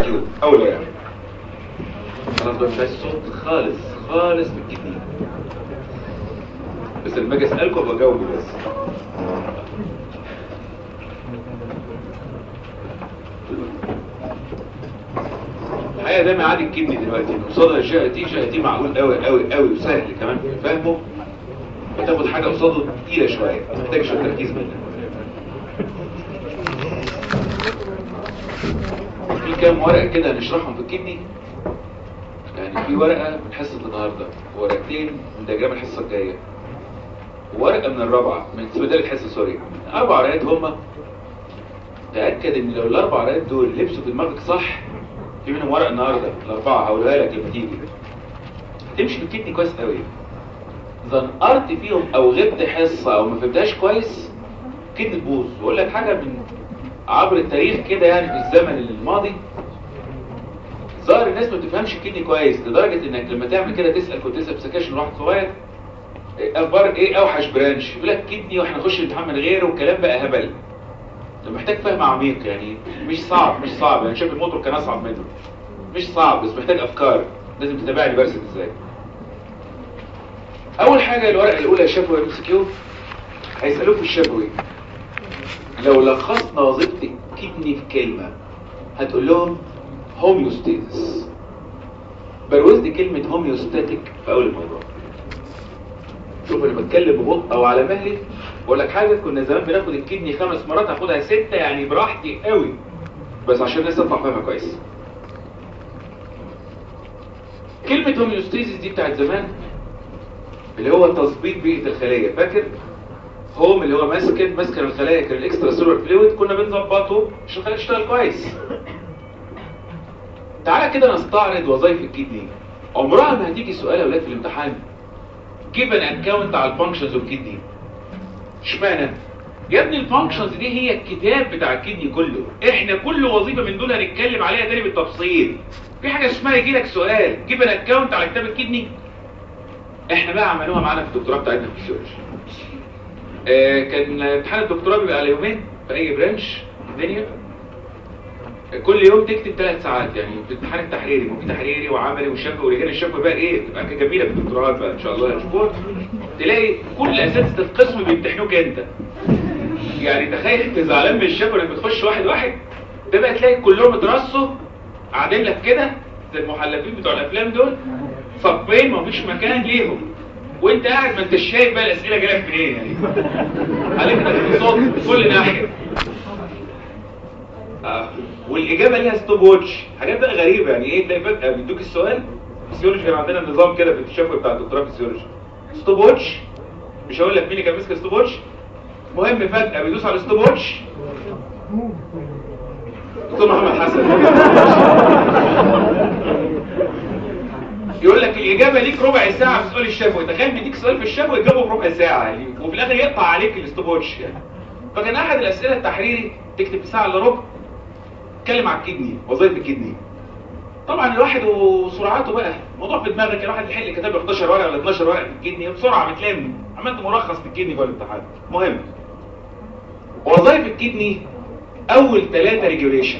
كيو. اول ورقه خلاص بقى مش عايز صوت خالص خالص من الكدني، بس لما اجي اسالكم بجاوبوا بس. الحقيقه ده ميعاد الكدني دلوقتي، قصادها جي تي معقول قوي قوي قوي وسهل كمان في فهمه، بتاخد حاجه قصاده تقيله شويه، ما تحتاجش تركيز منك. في كام ورقه كده هنشرحهم في الكدني، يعني في ورقه من حصه النهارده وورقتين من دياجرام الحصه الجايه وورقه من الرابعه من ثالث حصه سوري. 4 ورقات هما. تاكد ان لو ال4 ورقات دول لبسوا في دماغك صح، في منهم ورقه النهارده ال4 هقولها لك لما تيجي تمشي في الكدني كويس قوي. زنقرت فيهم او غبت حصه او ما فهمتهاش كويس كدني تبوظ. واقول لك حاجه من عبر التاريخ كده، يعني في الزمن الماضي ظاهر الناس ما بتفهمش الكدني كويس، لدرجه انك لما تعمل كده تسال، كنت تسال في سكاشن واحد صغير اخبار ايه اوحش برانش، يقول لك كدني واحنا نخش الامتحان من غيره، والكلام بقى هبل. انت محتاج فهم عميق، يعني مش صعب يعني شايف الموتور كان اصعب منه، مش صعب بس محتاج افكار. لازم تتابعني برسم ازاي. اول حاجه الورقه الاولى الشفوي ام سي كيو، هيسالوك في الشفوي لو لخصنا وظيفه الكدني في كلمه هتقول لهم هوميوستاسيس. بروز دي كلمه هوميوستاتيك في اول الموضوع. شوف انا بتكلم ببطء او على مهلي. بقول لك حاجه، كنا زمان بناخد الكدني 5 مرات، هاخدها 6 يعني براحتي قوي، بس عشان الناس تطلع فاهمها كويس. كلمه هوميوستاسيس دي بتاعت زمان، اللي هو تظبيط بيئه الخليه. فاكر هوم اللي هو مسكن الخلايا، كان الاكسترا سيلولار فلويد كنا بنظبطه عشان الخلايا تشتغل كويس. تعالى كده نستعرض وظائف الكدني. عمرها ما هتيجي سؤال يا اولاد في الامتحان جيب ان اكونت على الفانكشنز اوف الكدني. اشمعنى؟ يا ابني الفانكشنز دي هي الكتاب بتاع الكدني كله، احنا كل وظيفه من دول هنتكلم عليها تاني بالتفصيل. في حاجه اسمها يجي لك سؤال جيب ان اكونت على كتاب الكدني، احنا بقى عملوها معانا في الدكتوراه بتاعتنا في الفسيولوجي. كان امتحان الدكتوراه بيبقى على يومين في اي برانش في الدنيا، كل يوم تكتب 3 ساعات، يعني في الامتحان التحريري وفي تحريري وعملي وشفوي ورجال الشفوي بقى ايه تبقى جميله في الدكتوراه بقى ان شاء الله اسبوع تلاقي كل اساتذه القسم بيمتحنوك انت. يعني تخيل انت زعلان من الشفوي انك بتخش واحد ده بقى تلاقي كلهم اترصوا قاعدين لك كده زي المحلفين بتوع الافلام دول، صفين مفيش مكان ليهم، وانت قاعد ما انتش شايف بقى الاسئله جايه منين، يعني عليك الاقتصاد في كل ناحيه. والاجابه ليها ستوب ووتش، حاجات بقى غريبه. يعني ايه تلاقي فجاه بيدوك السؤال فيسيولوجي، كان عندنا نظام كده في الشفوي بتاع الدكتوراه فيسيولوجي ستوب ووتش، مش هقول لك مين اللي كان ماسك ستوب ووتش، المهم فجاه بيدوس على ستوب ووتش دكتور محمد حسن يقول لك الاجابه ليك ربع ساعه في سؤال الشفوي. تخيل بيديك سؤال في الشفوي يجاوبه بربع ساعه يعني، وفي الاخر يقطع عليك الستوب ووتش يعني. فكان احد الاسئله التحريري تكتب ساعه الا ربع تتكلم عن الكدني، وظائف الكدني. طبعا الواحد وسرعته بقى الموضوع في دماغك، الواحد يحل كتاب 11 ورقه ولا 12 ورقه في الكدني بسرعه بتلم، عملت ملخص في الكدني جوه الامتحان. المهم وظائف الكدني اول 3 ريجوليشن.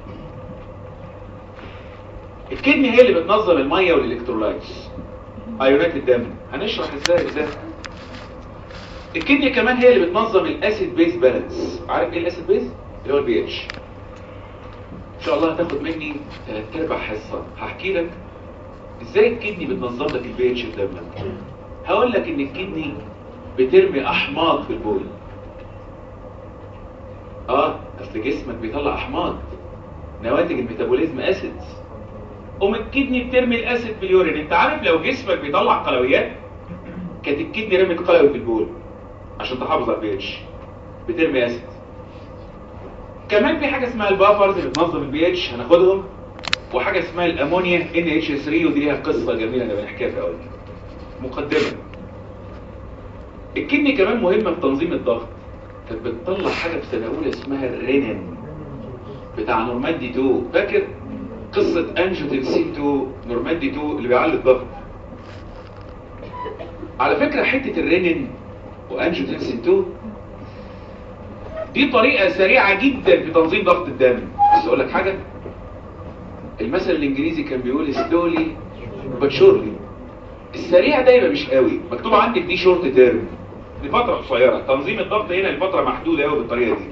الكدني هي اللي بتنظم الميه والالكترولايتس ايونات الدم، هنشرح ازاي ده. الكدني كمان هي اللي بتنظم الاسيد بيز بالانس. عارف ايه الاسيد بيز؟ اللي هو البي اتش. ان شاء الله هتاخد مني 3/4 حصه هحكي لك ازاي الكدني بتنظم لك البي اتش في دمك. هقول لك ان الكدني بترمي احماض في البول. اصل جسمك بيطلع احماض نواتج الميتابوليزم اسيدز، الكدني بترمي الاسيد في اليورين. انت عارف لو جسمك بيطلع قلويات كانت الكدني رمت قلوي في البول عشان تحافظ على البي اتش، بترمي اسيد. كمان في حاجه اسمها البافرز اللي بتنظم البي اتش هناخدهم، وحاجه اسمها الامونيا NH3 ودي ليها قصه جميله انا بنحكيها في اول مقدمه. الكدني كمان مهمه في تنظيم الضغط، كانت بتطلع حاجه في سنه اولى اسمها الرينين بتاع نورماندي 2، فاكر قصه انجيوتنسين 2 نورماندي 2 اللي بيعلي الضغط. على فكره حته الرينين وانجيوتنسين 2 دي طريقه سريعه جدا في تنظيم ضغط الدم. بس اقول لك حاجه، المثل الانجليزي كان بيقول slowly but surely. السريع ده يبقى مش قوي، مكتوب عندك دي شورت تيرم، لفتره قصيره، تنظيم الضغط هنا لفتره محدوده قوي بالطريقه دي.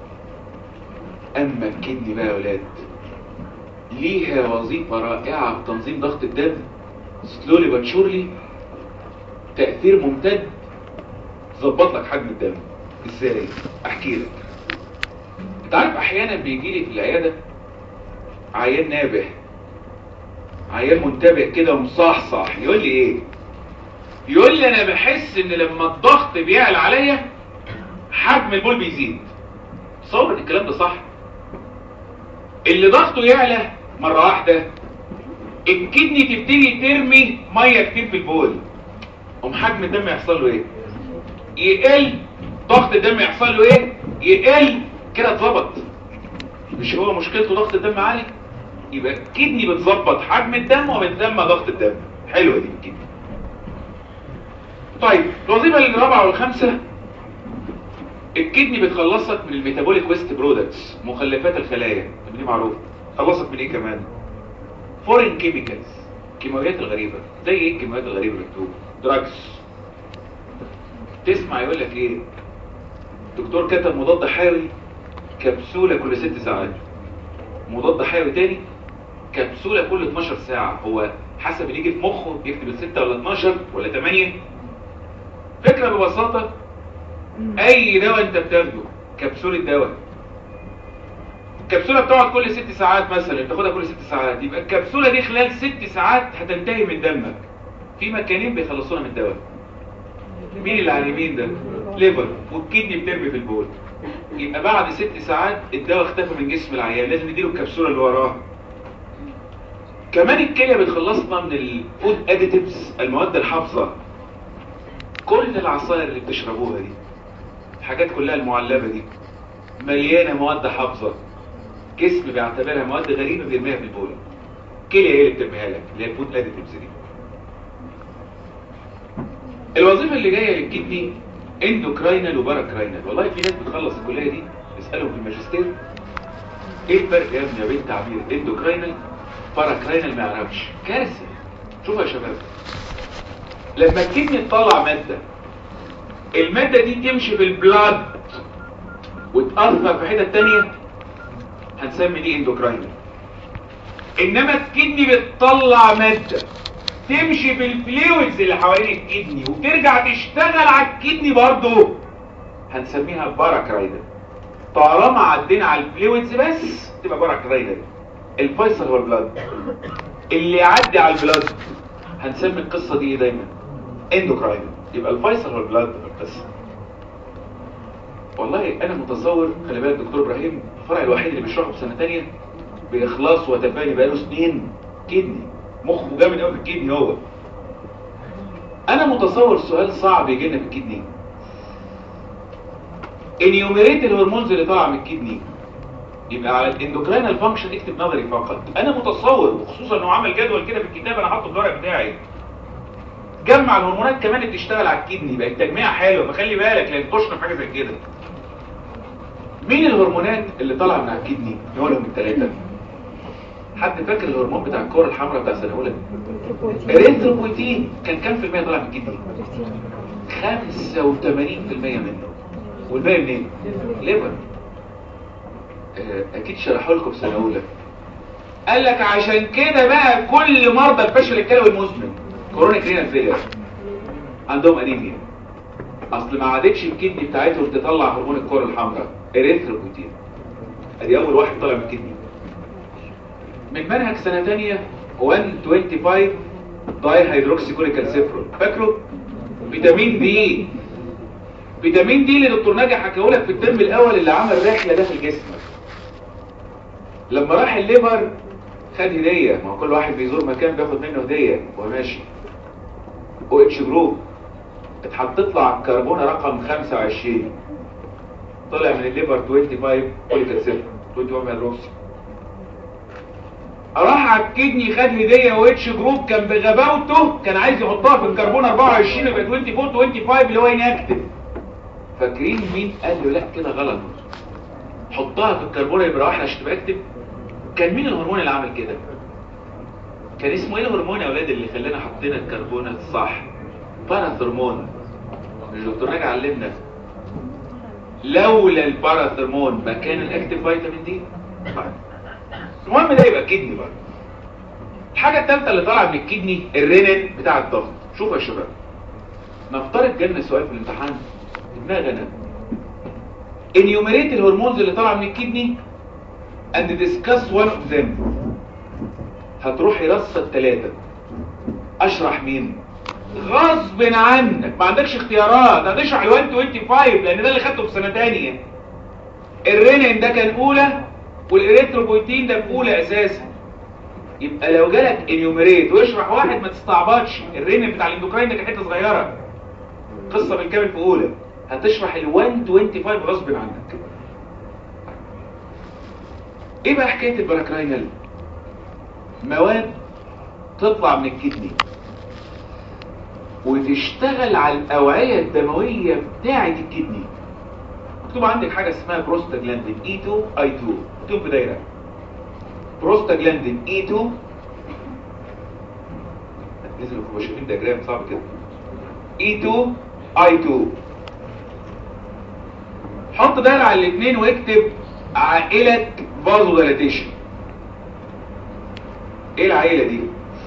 اما الكدني بقى يا ولاد ليها وظيفه رائعه في تنظيم ضغط الدم، slowly but surely، تاثير ممتد، تظبط لك حجم الدم. ازاي؟ احكي لك. انت عارف احيانا بيجي لي في العياده عيان نابه، عيان منتبه كده ومصحصح، يقول لي ايه؟ يقول لي انا بحس ان لما الضغط بيعلى عليا حجم البول بيزيد. تصور الكلام ده صح؟ اللي ضغطه يعلى مره واحده الكدني تبتدي ترمي ميه كتير في البول، حجم الدم يحصل له ايه؟ يقل. ضغط الدم يحصل له ايه؟ يقل. كده اتظبط. مش هو مشكلته ضغط الدم عالي؟ يبقى الكدني بتظبط حجم الدم ومن ثم ضغط الدم. حلوه دي الكدني. طيب الوظيفه الرابعه والخامسه، الكدني بتخلصك من الميتابوليك ويست برودكتس، مخلفات الخلايا، دي معروفه. خلصك من ايه كمان؟ فورين كيميكالز، الكيماويات الغريبه. زي ايه الكيماويات الغريبه مكتوب؟ دراجز. تسمع يقول لك ايه؟ دكتور كتب مضاد حيوي كبسوله كل 6 ساعات، مضاد حيوي تاني كبسوله كل 12 ساعه. هو حسب اللي يجي في مخه يكتب ال6 ولا 12 ولا 8. فكره ببساطه، اي دواء انت بتاخده كبسوله دواء، الكبسوله بتقعد كل 6 ساعات مثلا، بتاخدها كل 6 ساعات، يبقى الكبسوله دي خلال 6 ساعات هتنتهي من دمك. في مكانين بيخلصونا من الدواء. مين اللي على اليمين ده؟ ليفر، والكدني بترمي في البول. يبقى بعد 6 ساعات الدواء اختفى من جسم العيان، لازم نديله الكبسوله اللي وراها. كمان الكليه بتخلصنا من الفود اديتيفز، المواد الحافظه. كل العصائر اللي بتشربوها دي، الحاجات كلها المعلبه دي مليانه مواد حافظه، جسم بيعتبرها مواد غريبه بيرميها في البول. الكليه هي اللي بترميها لك، اللي هي الفود اديتيفز دي. الوظيفه اللي جايه للكدني اندوكراينال وباراكراينال. والله في ناس بتخلص الكليه دي اسالهم في الماجستير ايه الفرق يا ابني يا بنت تعبير اندوكراينال باراكراينال، ما يعرفش. كارثه. شوفوا يا شباب، لما الكدني تطلع ماده، الماده دي تمشي في البلاد وتاثر في حته ثانيه، هنسمي دي اندوكراينال. انما الكدني بتطلع ماده تمشي في الفلويدز اللي حوالين الكدني وترجع تشتغل على الكدني برضه، هنسميها باراكراينال. طالما عدينا على الفلويدز بس تبقى باراكراينال. الفيصل هو البلاد، اللي يعدي على البلاد هنسمي القصه دي دايما اندوكراينال. يبقى الفيصل هو البلاد في القصه. والله انا متصور، خلي بالك دكتور ابراهيم الفرع الوحيد اللي بيشرحه في سنه ثانيه باخلاص وتفاني بقاله سنين كدني، مخه جامد قوي في الكدني. هو انا متصور سؤال صعب يجي لنا في الكدني، انيوميريت الهرمونز اللي طالعه من الكدني. يبقى على الاندوكراينال فانكشن اكتب نظري فقط. انا متصور، وخصوصا انه عمل جدول كده في الكتاب انا حاطه في الورق بتاعي، جمع الهرمونات كمان اللي بتشتغل على الكدني. بقى التجميع حلو، فخلي بالك لان تخشنا في حاجه زي كده. مين الهرمونات اللي طالعه من الكدني؟ نقولهم الثلاثه. حد فاكر الهرمون بتاع الكره الحمراء بتاع سنه اولى؟ اريثروبويتين. كان كام في المية طالع من الكدني؟ 85% منه. والباقي منين؟ ليفر. اكيد شرحوا لكم في سنه اولى. قال لك عشان كده بقى كل مرضى الفشل الكلوي المزمن كرونيك رينال فيلير عندهم انيميا، اصل ما عادتش الكدني بتاعتهم تطلع هرمون الكره الحمراء اريثروبويتين. ادي اول واحد طالع من الكدني. من منهج سنه ثانيه 125 داي هيدروكسي كوليكالسيفرول، فاكره؟ فيتامين دي. فيتامين دي اللي دكتور ناجي حكاه لك في الترم الاول اللي عمل رحله ده في الجسم. لما راح الليفر خد هديه، ما هو كل واحد بيزور مكان بياخد منه هديه وهو ماشي. او اتش جروب اتحطت له على الكربونه رقم 25، طلع من الليفر 25 كوليكالسيفرول 21 هيدروكسي. راح على الكدني خد هديه واتش جروب، كان بغباوته كان عايز يحطها في الكربون 24 يبقى 24 25 اللي هو ينكتب. فاكرين مين قال له لا كده غلط، حطها في الكربون يبقى واحد عشان تبقى اكتب؟ كان مين الهرمون اللي عمل كده؟ كان اسمه ايه الهرمون يا اولاد اللي خلانا حطينا الكربونات صح؟ باراثرمون. الدكتور ناجي علمنا لولا الباراثرمون ما كان الاكتيف فيتامين دي. المهم ده يبقى كدني بقى. الحاجه الثالثه اللي طالعه من الكدني الرينين بتاع الضغط. شوفوا يا شباب، نفترض جالنا سؤال في الامتحان دماغ انا انيوميريت الهرمونز اللي طالعه من الكدني and discuss one of them. هتروح يرصد 3. اشرح مين؟ غصب عنك، ما عندكش اختيارات، هتشرح ال 125 لان ده اللي خدته في سنه ثانيه. الرينين ده كان اولى والاريثروبويتين ده في اولى اساسا. يبقى لو جالك انيوميريت ويشرح واحد ما تستعبطش، الرينين بتاع الاندوكراين ده كان حته صغيره، قصه بالكامل في اولى، هتشرح ال 125 غصب عنك. ايه بقى حكايه الباراكراينال؟ مواد تطلع من الكدني وتشتغل على الاوعيه الدمويه بتاعه الكدني. مكتوب عندك حاجه اسمها بروستاجلاندين E2 I2، مكتوب في دايره بروستاجلاندين E2. لازم نكون شايفين دياجرام صعب كده. E2 I2. حط دايره على الاثنين واكتب عائله فازو دايلاتيشن. ايه العائله دي؟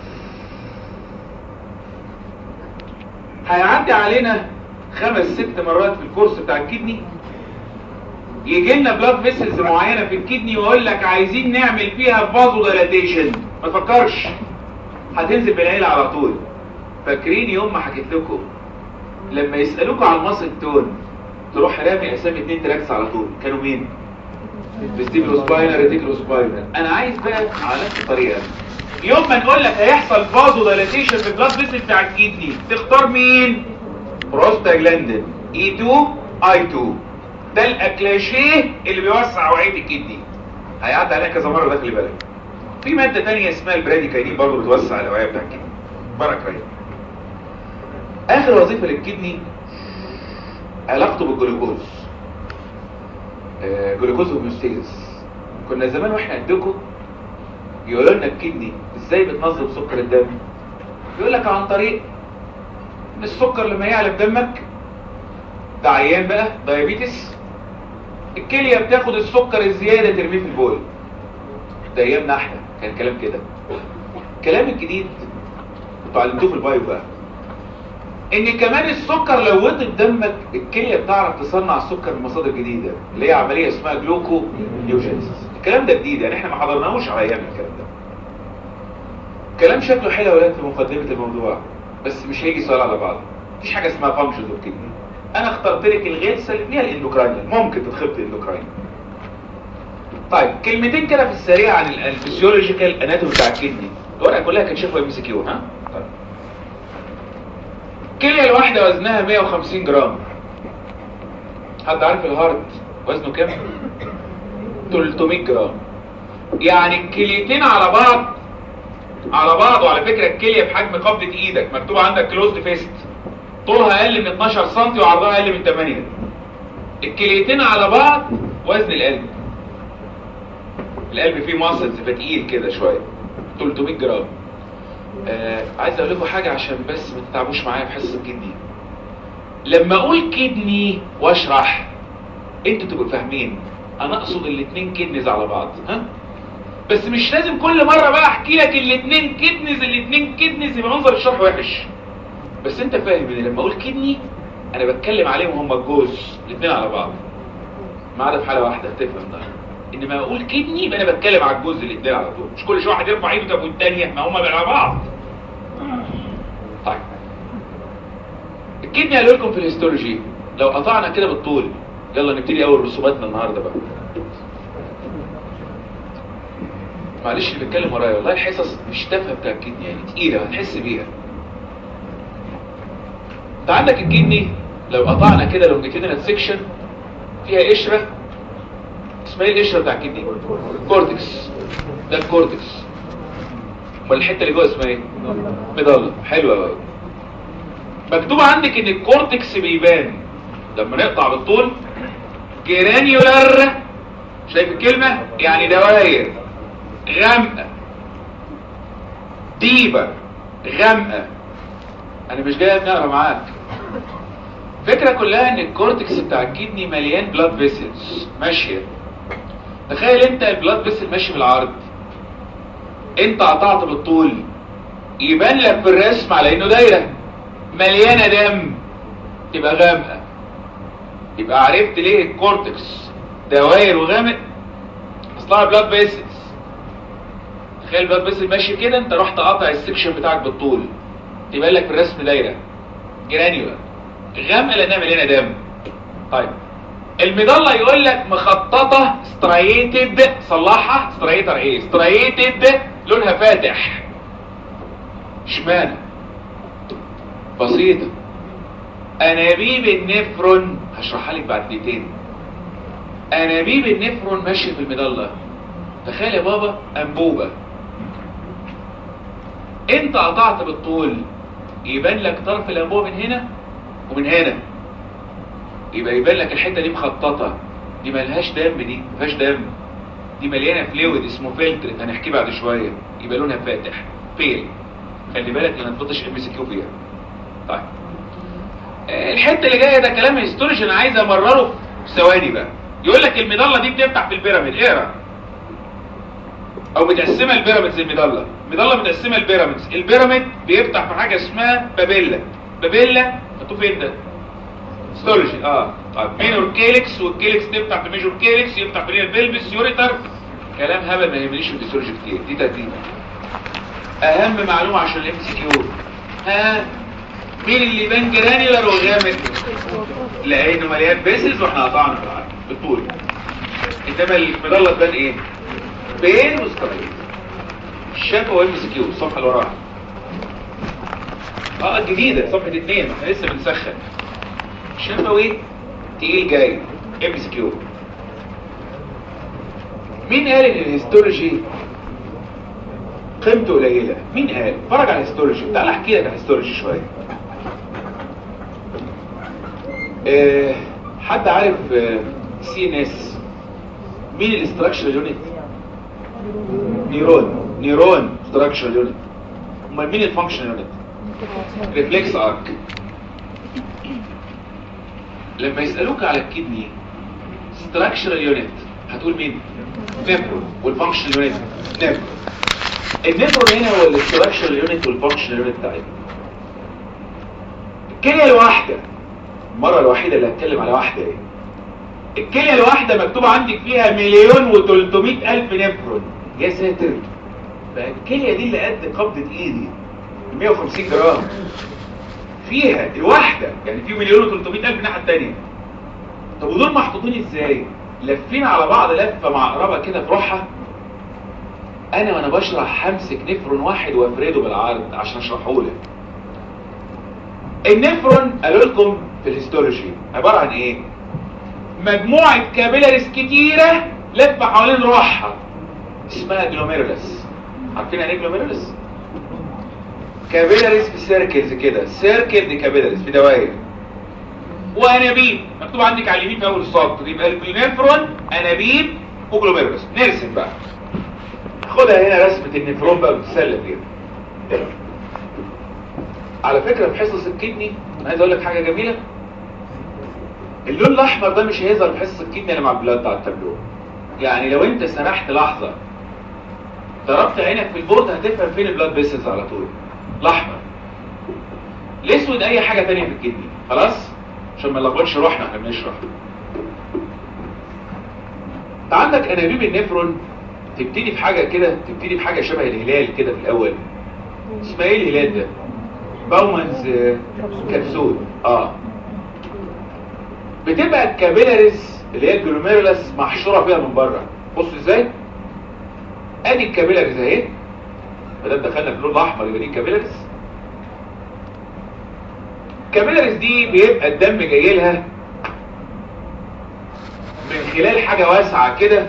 هيعدي علينا 5-6 مرات في الكورس بتاع الكدني، يجي لنا بلاد فيسلز معينه في الكدني ويقول لك عايزين نعمل فيها فازو دايلاتيشن. ما تفكرش، هتنزل بالعيله على طول. فاكرين يوم ما حكيت لكم لما يسالوكوا على الماسل تون تروح رامي اسامي 2 تراكس على طول، كانوا مين؟ فيستيبلوسباينر ريتيكلوسباينر. انا عايز بقى على نفس الطريقه يوم ما نقول لك هيحصل فازو دايلاتيشن في البلاد فيسل بتاع الكدني تختار مين؟ بروستاجلاندين E2 I2. ده الاكلاشيه اللي بيوسع وعيه الكدني. هيعدي عليها كذا مره ده، خلي بالك. في ماده ثانيه اسمها البراديكاينين برضه بتوسع الاوعيه بتاع الكدني. باراكراين. اخر وظيفه للكدني علاقته بالجلوكوز. جلوكوز هوميوستاسيس. كنا زمان واحنا قدكم يقولوا لنا الكدني ازاي بتنظم سكر الدم. يقول لك عن طريق ان السكر لما يعلى في دمك ده عيان بقى دايابيتس، الكليه بتاخد السكر الزياده ترميه في البول. ده ايامنا احنا كان كلام كده. الكلام الجديد انتوا علمتوه في البايو بقى ان كمان السكر لو وطي دمك الكليه بتعرف تصنع السكر من مصادر جديده اللي هي عمليه اسمها جلوكو نيوجينيسيس. الكلام ده جديد يعني احنا ما حضرناهوش على ايام الكلام ده. كلام شكله حلو يا ولاد في مقدمه الموضوع، بس مش هيجي سؤال على بعض. مفيش حاجه اسمها فانكشنز اوف كدني. انا اخترت لك الغلسه اللي فيها الاندوكراين، ممكن تتخبط الاندوكراين. طيب كلمتين كده في السريع عن الفسيولوجيكال اناتومي بتاع الكدني. الورقه كلها كانت شايفه MCQ. ها طيب. الكليه الواحده وزنها 150 جرام. حد عارف الهارت وزنه كام؟ 300 جرام. يعني الكليتين على بعض وعلى فكره الكليه بحجم قبضه ايدك، مكتوب عندك كلوزد فيست، طولها اقل من 12 سم وعرضها اقل من 8. الكليتين على بعض وزن القلب فيه ماسلز فتقيل كده شويه، 300 جرام. عايز اقول لكم حاجه عشان بس ما تتعبوش معايا في حصه الكدني. لما اقول كدني واشرح انتوا تبقوا فاهمين انا اقصد الاثنين كدنيز على بعض. ها بس مش لازم كل مره بقى احكي لك الاثنين كدنيز يبقى منظر الشرح وحش. بس انت فاهم ان لما اقول كدني انا بتكلم عليهم هم الجوز الاثنين على بعض، ما عدا في حاله واحده تفهم ده. انما اقول كدني يبقى انا بتكلم على الجوز الاثنين على طول، مش كل شويه واحد يرفع ايده طب والثانيه، ما هم مع بعض. طيب الكدني قالوا لكم في الهيستولوجي لو قطعنا كده بالطول. يلا نبتدي اول رسوماتنا النهارده بقى. معلش اللي بيتكلم ورايا والله الحصص مش تافهه بتاع الكدني، يعني تقيله هتحس بيها. انت عندك الكدني لو قطعنا كده لونجيتيودينال سيكشن فيها قشره اسمها ايه القشره بتاع الكدني؟ كورتكس. ده الكورتكس. امال الحته اللي جوه اسمها ايه؟ مضله. حلوه قوي. مكتوب عندك ان الكورتكس بيبان لما نقطع بالطول جرانيولار. شايف الكلمه؟ يعني دواير غامقه ديبر غامقه. انا مش جاي اقرا معاك، الفكره كلها ان الكورتكس بتاع الكدني مليان بلاد فيسلز ماشيه. تخيل انت البلاد فيسل ماشي بالعرض، انت قطعت بالطول، يبان لك في الرسم على انه دايره مليانه دم، تبقى غامقه. يبقى عرفت ليه الكورتكس دواير وغامق؟ اصلها بلاد فيسلز. تخيل البلاد فيسل ماشي كده، انت رحت قاطع السكشن بتاعك بالطول، تبان لك في الرسم دايره جرانيولار غامقه لانها مليانه دم. طيب المظله يقول لك مخططه ستريتد، صلحها ستريتر ايه؟ ستريتد لونها فاتح. اشمعنى؟ بسيطه، انابيب النفرون هشرحها لك بعد دقيقتين. انابيب النفرون ماشيه في المظله. تخيل يا بابا انبوبه، انت قطعت بالطول، يبان لك طرف الانبوبه من هنا ومن هنا، يبقى يبان لك الحته دي مخططه، دي ملهاش دم، دي مفيهاش دم، دي مليانه فلويد اسمه فلتر هنحكيه بعد شويه، يبقى لونها فاتح بيل. خلي بالك ما تحطش MCQ فيها. طيب الحته اللي جايه ده كلام هيستولوجي، انا عايز امرره في ثواني بقى. يقول لك المظله دي بتفتح في البيراميد، اقرا، او متقسمه البيراميدز. المظله متقسمه البيراميدز، البيراميد بيفتح في حاجه اسمها بابيلا. بابيلا مكتوب فين ده؟ هيستولوجي. طيب مينور كيلكس، والكيلكس تفتح في ميجور كيلكس، يفتح في البلبس يوريتر. كلام هبل ما يهمنيش في الهيستولوجي كتير، دي ترتيب. اهم معلومه عشان الMCQ، مين اللي يبان جرانيولار وغامق؟ لانه مليان بيسز واحنا قطعنا بالطول. انما المظله تبان ايه؟ بين وستريت. الشفا وMCQ الصفحه اللي وراها الجديده صفحه 2، احنا لسه بنسخن. الشفوي تقيل جاي MCQ. مين قال ان الهيستولوجي قيمته قليله؟ مين قال؟ اتفرج على الهيستولوجي. تعال احكي لك على الهيستولوجي شويه. حد عارف CNS مين الاستراكشر يونت؟ نيرون ستراكشر يونت. امال مين الفانكشن يونت؟ ريفلكس ارك. لما يسالوك على الكدني ستراكشر يونت هتقول مين؟ نيفرون. والفانكشن يونت نيفرون. النيفرون هنا هو الاستراكشر يونت والفانكشن يونت بتاعتنا. الكليه الواحده، المره الوحيده اللي هتكلم على واحده ايه؟ الكليه الواحده مكتوب عندك فيها 1,300,000 نيفرون. يا ساتر، فالكليه دي اللي قد قبضه ايدي 150 جرام فيها الواحده، يعني في 1,300,000 الناحيه الثانيه. طب ودول محطوطين ازاي؟ لفين على بعض لفه معقربه كده في روحها. انا وانا بشرح همسك نفرون واحد وافرده بالعرض عشان اشرحه لك. النفرون قالوا لكم في الهيستولوجي عباره عن ايه؟ مجموعه كابيلاريز كتيره لفه حوالين روحها اسمها جلوميرولس. عارفين يعني ايه جلوميرولس؟ كابيلاريز في سيركلز كده، سيركل دي كابيلاريز في دوائر. وانابيب مكتوب عندك على اليمين في اول السطر، يبقى النفرون انابيب وجلوميرولس. نرسم بقى، خدها هنا رسمه النفرون بقى بتتسلى فيها. على فكره في حصص الكدني انا عايز اقول لك حاجه جميله. اللون الاحمر ده مش هيظهر في حصه الكدني الا مع البلاد بتاع التابلو. يعني لو انت سرحت لحظه ضربت عينك في البورد هتفهم فين البلاد فيسلز على طول. الاحمر. الاسود اي حاجه ثانيه في الكدني. خلاص عشان ما نلخبطش روحنا احنا بنشرح. انت عندك انابيب النفرون تبتدي في حاجه كده، تبتدي بحاجه شبه الهلال كده في الاول. اسمها ايه الهلال ده؟ باومانز كبسول. بتبقى الكابيلاريز اللي هي الجلوميرولس محشوره فيها من بره. بص ازاي؟ ادي الكابيلاريز اهي، ما دام دخلنا في اللون الاحمر يبقى دي الكابيلاريز. الكابيلاريز دي بيبقى الدم جاي لها من خلال حاجه واسعه كده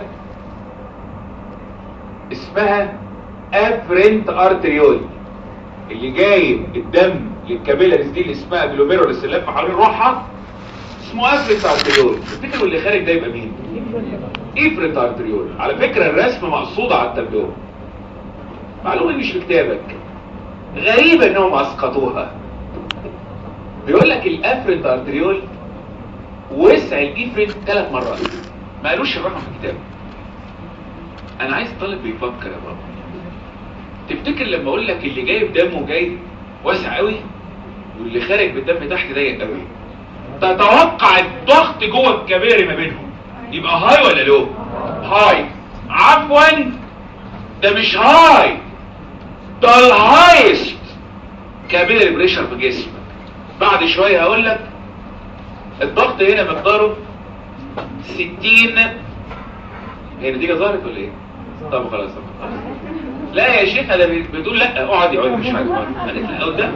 اسمها افرنت ارتريول. اللي جايب الدم للكابيلاريز دي اللي اسمها جلوميرولس اللي لفه حوالين روحها اسمه افرنت ارتريول. تفتكروا اللي خارج ده يبقى مين؟ افرنت ارتريول. على فكره الرسم مقصوده على التابلو، معلومه مش في كتابك. غريبة انهم اسقطوها. بيقول لك الافرنت ارتريول وسع الافرنت 3 مرات، ما قالوش الرقم في الكتاب. انا عايز طالب بيفكر يا بابا. تفتكر لما اقول لك اللي جاي بدمه جاي واسع قوي واللي خارج بالدم تحت ضيق قوي، تتوقع الضغط جوه الكباري ما بينهم يبقى هاي ولا لو؟ هاي. عفوا ده مش هاي، ده الهايست كابيلاري بريشر في جسمك. بعد شويه هقول لك الضغط هنا مقداره 60. هي النتيجه ظهرت ولا ايه؟ طب خلاص. لا يا شيخ انا بتقول لا اقعد يا مش حاجه قالت لا قدام.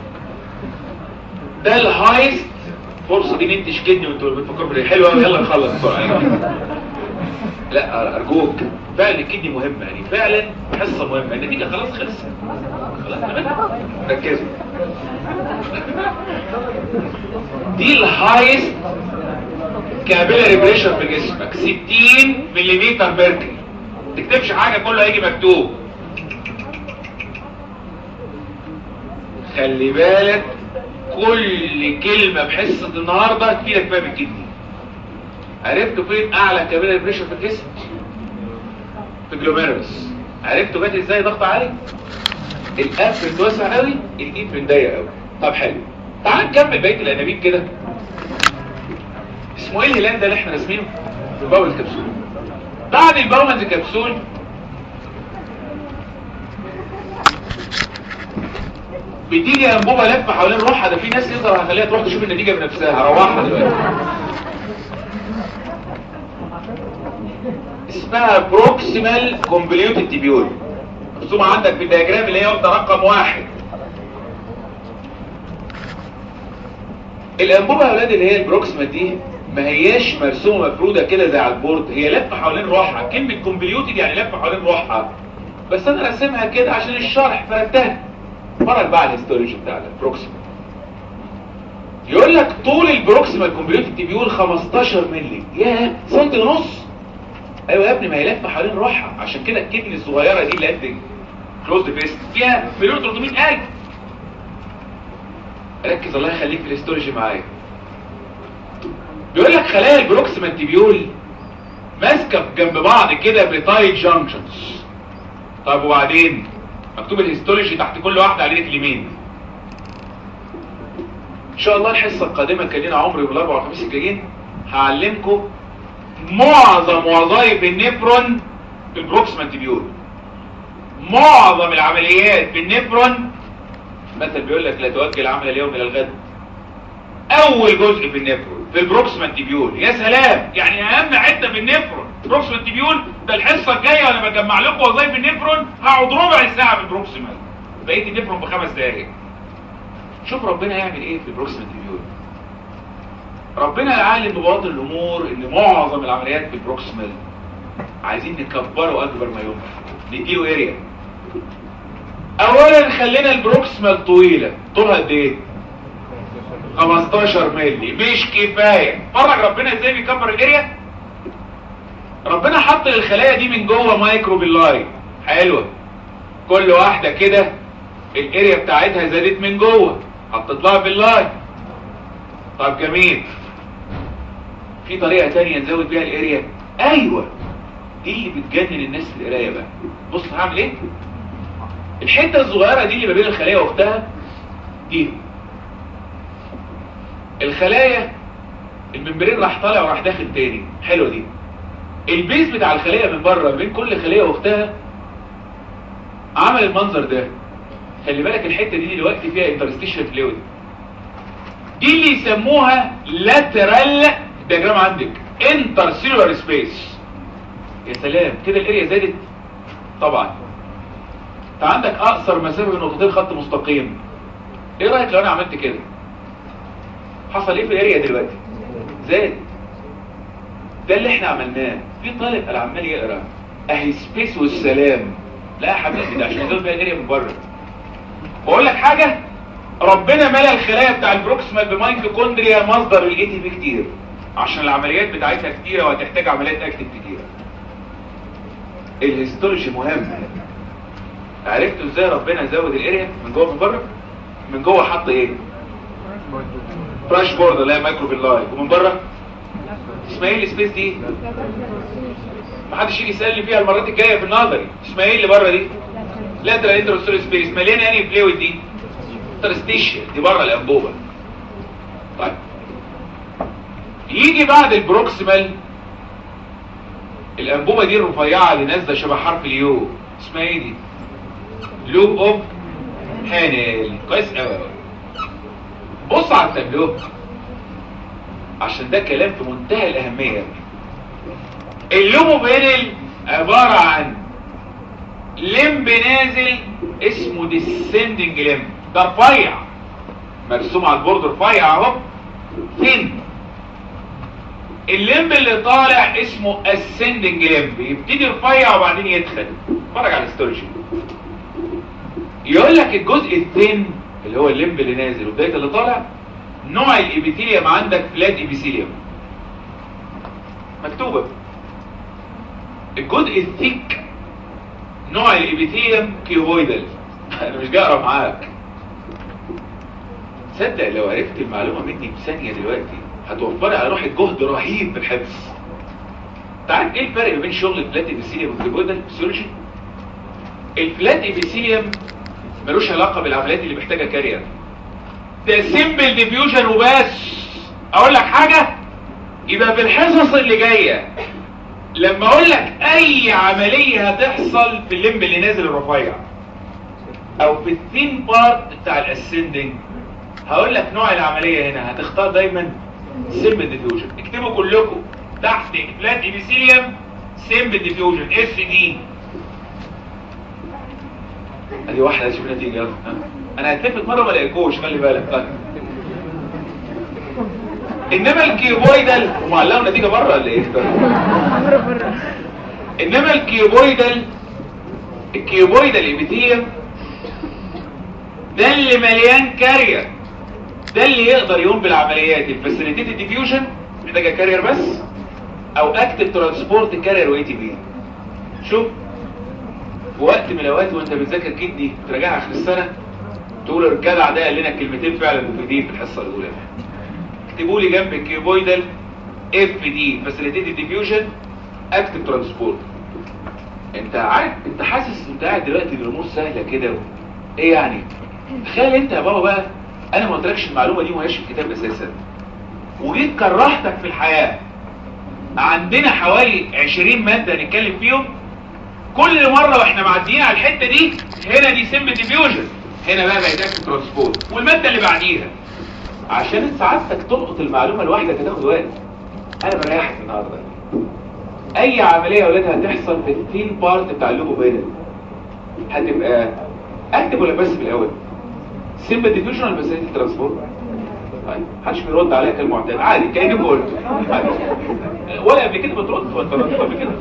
ده الهايست. فرصه دي انت تشكدني وانتوا بتفكروا في حلوه قوي. يلا نخلص بسرعه. لا ارجوك فعلا الكدني مهمه، يعني فعلا حصه مهمه. النتيجه خلاص خلصت. خلاص ركزوا. دي الهايست كابيلاري بريشر في جسمك 60 ملم ميركوري. ما تكتبش حاجه كله هيجي مكتوب. خلي بالك كل كلمه بحصه النهارده تفيدك فيها بالكدني. عرفتوا فين اعلى كابيلاري بريشر في الجسم؟ في الجلوميرولس. عرفتوا جت ازاي ضغط عالي؟ الافرنت واسع قوي، الافرنت ضيق قوي. طب حلو، تعال نكمل بقيه الانابيب كده. اسمه ايه الهلال ده اللي احنا راسمينه؟ الباول كبسول. بعد الباومنز كبسول بتيجي انبوبه لفه حوالين روحها. ده في ناس يقدر هخليها تروح تشوف النتيجه بنفسها. هروحها دلوقتي. اسمها بروكسيمال كونفوليوتد تيبيول. مرسومه عندك في الدياجرام اللي هي واخده رقم 1. الانبوبه يا اولاد اللي هي البروكسيمال دي ما هياش مرسومه مفروده كده زي على البورد، هي لفه حوالين روحها. كلمه كونفوليوتد يعني لفه حوالين روحها، بس انا راسمها كده عشان الشرح فردها. فرق بقى على الهيستولوجي بتاع البروكسيمال. يقول لك طول البروكسيمال كونفوليوتد تيبيول 15 مللي. ياه، سنتي ونص. ايوه يا ابني، ما هي لفه حوالين روحها. عشان كده الكدني الصغيره دي اللي قد كلوزد فيست فيها 1,300,000. ركز الله يخليك في الهيستولوجي معايا. بيقول لك خلايا البروكسيمال تيبيول ماسكه جنب بعض كده بتايت جانكشنز. طب وبعدين مكتوب الهيستولوجي تحت كل واحده على ايدك اليمين. ان شاء الله الحصه القادمه كان لنا عمر يوم الاربعاء والخميس الجايين هعلمكم معظم وظائف النفرون في البروكسيمال تيبيول. معظم العمليات في النفرون، مثل بيقول لك لا تؤجل العمل اليوم الى الغد. اول جزء في النفرون في البروكسيمال تيبيول. يا سلام، يعني اهم حته في النفرون البروكسيمال تيبيول. ده الحصه الجايه وانا بجمع لكم وظائف النفرون هقعد ربع ساعه في البروكسيمال، بقيت النفرون ب5 دقائق. شوف ربنا يعمل ايه في البروكسيمال تيبيول. ربنا يعلم بباطن الامور ان معظم العمليات في البروكسيمال عايزين نكبره اكبر ما يمكن، نديله اريا. اولا خلينا البروكسيمال طويله. طولها قد ايه؟ 15 مللي. مش كفايه. فرج ربنا ازاي بيكبر الاريا. ربنا حط للخلايا دي من جوه مايكرو باللاي. حلوه. كل واحده كده الاريا بتاعتها زادت من جوه، حطت لها باللاي. طب جميل. في طريقه تانية نزود بيها الاريا. ايوه، دي اللي بتجنن الناس في القرايه بقى. بص هعمل ايه. الحته الصغيره دي اللي ما بين الخلايا واختها دي، الخلايا الممبرين راح طالع وراح داخل تاني. حلوه دي. البيز بتاع الخليه من بره بين كل خليه واختها عمل المنظر ده. خلي بالك الحته دي دلوقتي فيها انترستيشن فلويد. دي اللي يسموها لاترال دياجرام عندك انترسيلولار سبيس. يا سلام، كده الاريا زادت. طبعا انت عندك اقصر مسافه بين نقطتين خط مستقيم. ايه رايك لو انا عملت كده؟ حصل ايه في الاريا دلوقتي؟ زاد. ده اللي احنا عملناه. في طالب قال عمال يقرا اهي سبيس والسلام. لا يا حبيبي، ده عشان نزود بيها الاريا من بره. بقول لك حاجه، ربنا ملأ الخلايا بتاع البروكسيمال بميتوكوندريا مصدر الاي تي بي كتير، عشان العمليات بتاعتها كتيره وهتحتاج عمليات اكتف كتيره. الهيستولوجي مهم. عرفتوا ازاي ربنا زود الاريا من جوه من بره؟ من جوه حط ايه؟ براش بورد اللي هي مايكروفيلاي، ومن بره اسمها ايه السبيس دي؟ محدش يجي يسالني فيها المرات الجايه في النظري. اسمها ايه اللي بره دي؟ لاترال انتروستول سبيس. مليانه انهي فلويد دي؟ انترستيشن دي بره الانبوبه. طيب يجي بعد البروكسيمال الانبوبه دي الرفيعه اللي نازله شبه حرف اليو، اسمها ايه دي؟ لوب اوف هانل. كويس قوي. بص على التابلو عشان ده كلام في منتهى الاهميه. اللوب اوف هانل عباره عن لمب نازل اسمه ديسندنج لمب، ده رفيع مرسوم على البورد، رفيع اهو ثين. اللمب اللي طالع اسمه اسندنج لمب، يبتدي رفيع وبعدين يدخل. اتفرج على الهيستولوجي. يقول لك الجزء الثين اللي هو اللمب اللي نازل وبدايه اللي طالع، نوع الابيثيليوم عندك فلات ابيثيليوم مكتوبه. الجزء الثيك نوع الابيثيليوم كيوبويدال. انا مش جاي اقرا معاك. تصدق لو عرفت المعلومه مني بثانيه دلوقتي هتوفر على روحك جهد رهيب في الحفظ. تعرف ايه الفرق بين شغل الفلات ابيثيليوم والكيوبويدال فيسيولوجي؟ الفلات ابيثيليوم ملوش علاقه بالعمليات اللي محتاجه كارير، ده سيمبل ديفيوجن وبس. اقول لك حاجه، يبقى في الحصص اللي جايه لما اقول لك اي عمليه هتحصل في اللمب اللي نازل الرفيع او في الثين بارت بتاع الاسندنج، هقول لك نوع العمليه هنا هتختار دايما سيمبل ديفيوجن. اكتبوا كلكم تحت فلات ابيثيليوم سيمبل ديفيوجن اس دي. ادي واحده شوف نتيجه. يلا انا هتلفت مره ما الاقيكوش، خلي بالك. طيب انما الكيوبويدال ومعلقوا نتيجه بره ولا ايه؟ بره. انما الكيوبويدال ابيثيليوم ده اللي مليان كارير، ده اللي يقدر يقوم بالعمليات الفاسيليتيتد ديفيوجن محتاجه كارير بس، او اكتف ترانسبورت كارير واي تي بي. شوف في وقت من الاوقات وانت بتذاكر كدني تراجعها اخر السنه تقول الجدع ده قال لنا كلمتين فعلا مفيدين في الحصه الاولى. اكتبوا لي جنب الكيوبويدال اف دي فاسيليتيتد ديفيوجن اكتف ترانسبورت. انت عارف، انت حاسس انت قاعد دلوقتي الامور سهله كده. ايه يعني؟ تخيل انت يا بابا بقى، انا ما قلتلكش المعلومه دي وهيش في الكتاب اساسا، وجيت كرهتك في الحياه. عندنا حوالي 20 ماده نتكلم فيهم، كل مره واحنا معديين على الحته دي هنا دي سيمبل ديفيوجن، هنا بقى اكتف ترانسبورت، والماده اللي بعديها. عشان سعادتك تلقط المعلومه لوحدك هتاخد وقت. انا بريحك النهارده. اي عمليه يا اولاد هتحصل في الثين بارت بتاع اللوبوبينال هتبقى اكتب ولا بس في الاول؟ سيمبل ديفيوجن ولا بس ترانسبورت؟ طيب محدش بيرد عليا كالمعتاد، عادي كاني قلت ولا قبل كده بترد وانت رديت قبل كده.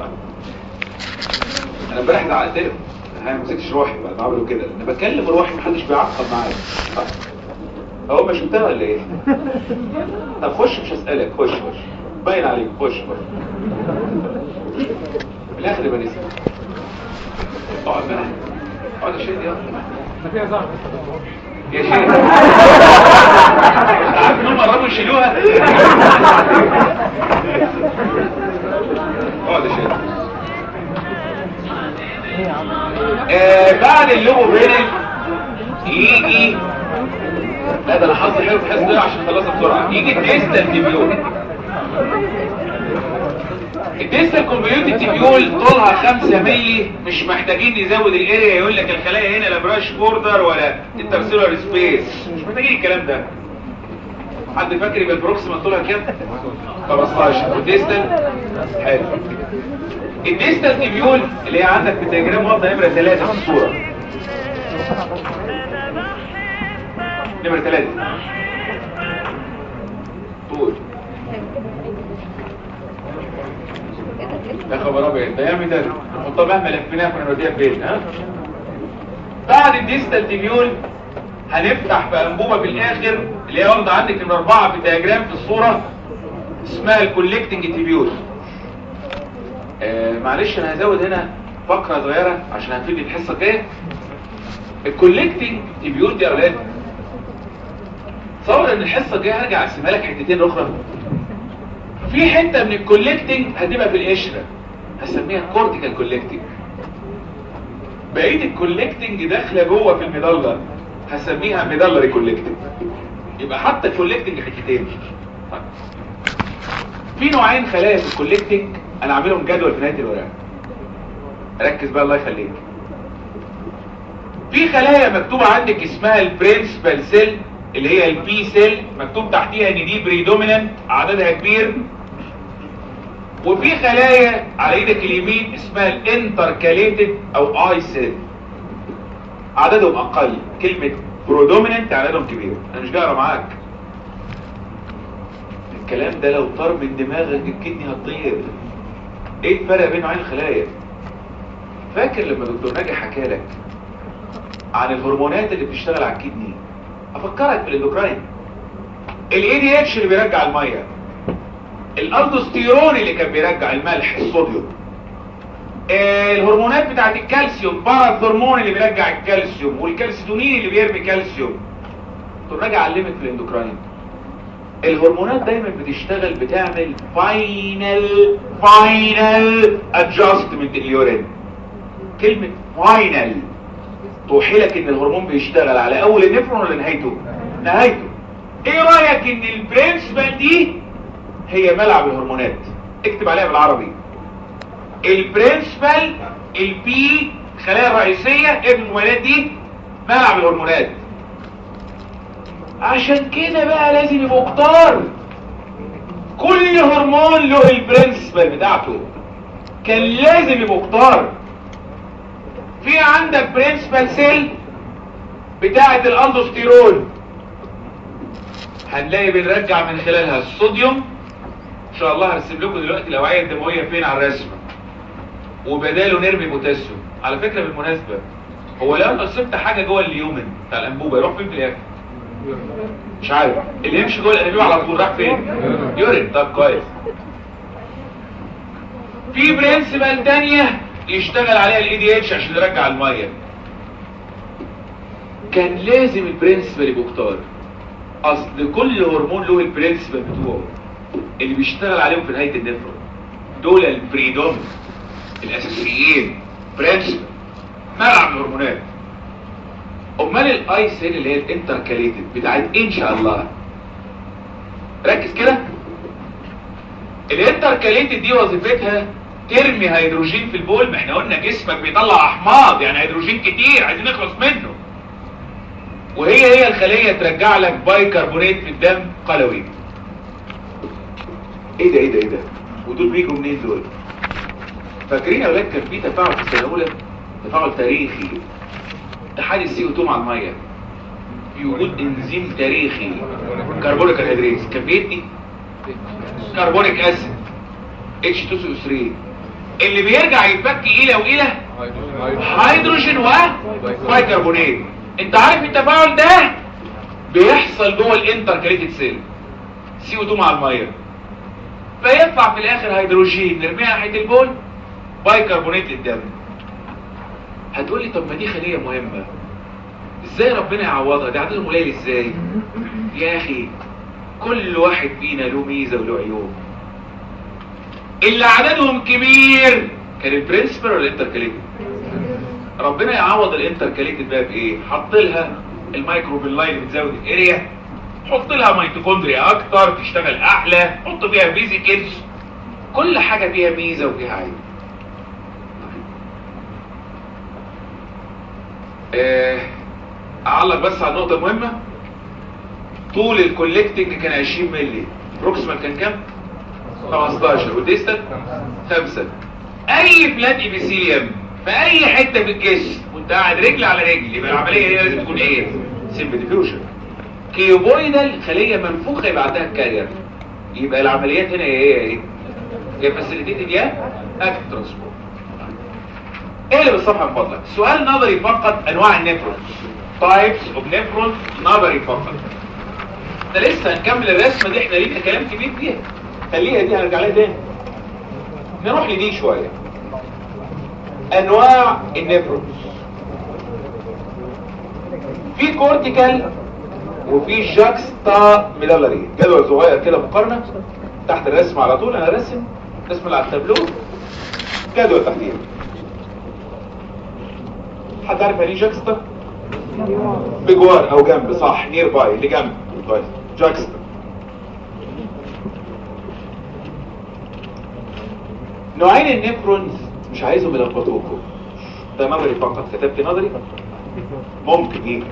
انا امبارح زعقت له، انا ما مسكتش روحي بعد ما عملوا كده، انا بكلم روحي محدش بيعقب معايا. هو ما شفتها ولا ايه؟ طب خش، مش هسألك، خش باين عليك، خش في الاخر يبقى نسي. اقعد بقى، اقعد يا شيخ. يلا احنا فيها زهر يا شيخ. عارف انهم قربوا يشيلوها. اقعد يا شيخ. بعد اللوبوبينال يجي، لا ده انا حظي حلو في الحصه دي عشان اخلصها بسرعه. يجي الديستال تيبيول. الديستال كونفوليوتد تيبيول طولها 5 مللي، مش محتاجين نزود الاريا. يقول لك الخلايا هنا لا براش بوردر ولا انترسيلولار سبيس، مش محتاجين الكلام ده. حد فاكر يبقى البروكسيمال طولها كام؟ 15. والديستال حلو. الديستال تيبيول اللي هي عندك في الدياجرام واضحه نمره 3 في الصوره. نمرة 3 طول. يا خبر ابيض، ده يعمل ده نحطها مهما لفيناها كنا نوديها فين؟ ها؟ بعد الديستال تيبيول هنفتح في انبوبه في الاخر اللي هي واخده عندك من 4 في الدياجرام في الصوره، اسمها الكولكتنج تيبيول. معلش انا هزود هنا فقره صغيره عشان هتفيدني الحصه الجايه. الكولكتنج تبيول دي يا اولاد، تصور ان الحصه الجايه هرجع اقسمها لك حتتين اخرى. في حته من الكولكتنج هتبقى في القشره هسميها كورتيكال كولكتنج، بقيه الكولكتنج داخله جوه في الميدالر هسميها ميدالري كولكتنج. يبقى حتى الكولكتنج حتتين. في نوعين خلايا في الكولكتنج انا عاملهم جدول في نهايه الورقه، ركز بقى الله يخليك. في خلايا مكتوبه عندك اسمها البرنسبال سيل اللي هي البي سيل، مكتوب تحتيها ان دي بريدومينانت عددها كبير. وفي خلايا على ايدك اليمين اسمها الانتركاليتد او اي سيل عددهم اقل. كلمه برودومينانت عددهم كبير، انا مش جاي معاك. الكلام ده لو طار من دماغك الكدني هتطير. ايه الفرق بين نوعين الخلايا؟ فاكر لما دكتور ناجي حكى لك عن الهرمونات اللي بتشتغل على الكدني؟ افكرك بالاندوكراين. الاي دي اتش اللي بيرجع الميه، الالدوستيرون اللي كان بيرجع الملح الصوديوم، الهرمونات بتاعت الكالسيوم باراثورمون اللي بيرجع الكالسيوم، والكالسيتونين اللي بيرمي كالسيوم. دكتور ناجي علمك في الاندوكراين الهرمونات دايما بتشتغل بتعمل فاينل ادجستمنت اليورين. كلمه فاينل توحي لك ان الهرمون بيشتغل على اول النفرون ولا نهايته؟ نهايته. ايه رايك ان البرنسبال دي هي ملعب الهرمونات؟ اكتب عليها بالعربي. البرنسبال البي الخلايا الرئيسيه ابن المواليد دي ملعب الهرمونات. عشان كده بقى لازم يبقوا كتار. كل هرمون له البرنسبال بتاعته، كان لازم يبقوا كتار. في عندك برنسبال سيل بتاعه الالدوستيرون، هنلاقي بنرجع من خلالها الصوديوم. ان شاء الله هرسم لكم دلوقتي الاوعيه الدمويه فين على الرسمه، وبداله نرمي بوتاسيوم. على فكره بالمناسبه هو لو نصبت حاجه جوه اليومن بتاع الانبوبه يروح فين في الاخر؟ مش عارف. اللي يمشي جوه الانبوبه على طول راح فين؟ يورين. طب كويس. في برنسبال تانية يشتغل عليها الاي دي اتش عشان يرجع الميه. كان لازم البرنسبال يبقوا كتار، اصل كل هرمون له البرنسبال بتوعه اللي بيشتغل عليهم في نهايه النفرون. دول البريدوم الاساسيين، برنسبال ملعب الهرمونات. امال الاي سيل اللي هي الانتركاليتد بتاعت ان شاء الله، ركز كده. الانتركاليتد دي وظيفتها ترمي هيدروجين في البول. ما احنا قلنا جسمك بيطلع احماض يعني هيدروجين كتير عايزين نخلص منه، وهي الخليه ترجع لك بايكربونات في الدم قلوي. ايه ده ودول بيجوا منين دول؟ فاكرين يا اولاد كان في تفاعل في السنه الاولى، تفاعل تاريخي، اتحاد السي او 2 مع الميه في وجود انزيم تاريخي كربونيك انهيدريز، كان بيدي كربونيك اسيد H2SO3 اللي بيرجع يتفك الى هيدروجين وبايكربونات. انت عارف التفاعل ده بيحصل جوه الانتركاليتد سيل، CO2 مع الميه، فيطلع في الاخر هيدروجين نرميها ناحيه البول، بايكربونات للدم. هتقول لي طب ما دي خليه مهمه، ازاي ربنا يعوضها؟ ده عددهم قليل ازاي؟ يا اخي كل واحد فينا له ميزه وله عيوب. اللي عددهم كبير كان البرنسبال ولا الانتركاليتد؟ ربنا يعوض الانتركاليتد بقى بايه؟ حط لها المايكروبيلاي اللي بتزود الاريا، حط لها ميتوكوندريا اكتر تشتغل احلى، حط فيها فيزيكلز، كل حاجه فيها ميزه وفيها عيب. اعلق بس على النقطه المهمه. طول الكولكتنج كان 20 مللي، بروكسيمال كان كام؟ 15، والديستال 5. اي فلات ايبيثيليوم في اي حته في الجسم وانت قاعد رجل على رجل يبقى العمليه هي لازم تكون ايه؟ سيمبل ديفيوجن. كيوبويدال خليه منفوخه يبقى عندها كارير، يبقى العمليات هنا ايه؟ يا فاسيليتيتد يا اكتف ترانسبورت. ايه اللي بالصفحه من فضلك؟ سؤال نظري فقط. انواع النفرون، تايبس اوف نفرون، نظري فقط. ده لسه هنكمل الرسمه دي، احنا لينا كلام كبير فيها، خليها دي هنرجع لها تاني. نروح لدي شويه. انواع النفرونز. في كورتيكال وفي جاكستا ميدالري. جدول صغير كده مقارنه تحت الرسم على طول. انا رسم اللي على التابلو، جدول تحتيه. حد عارف يعني ايه جاكستا؟ بجوار او جنب، صح، نير باي، اللي جنب. طيب جاكستا. نوعين النفرونز مش عايزهم يلخبطوكم، ده نظري فقط، كتبت نظري ممكن يجي.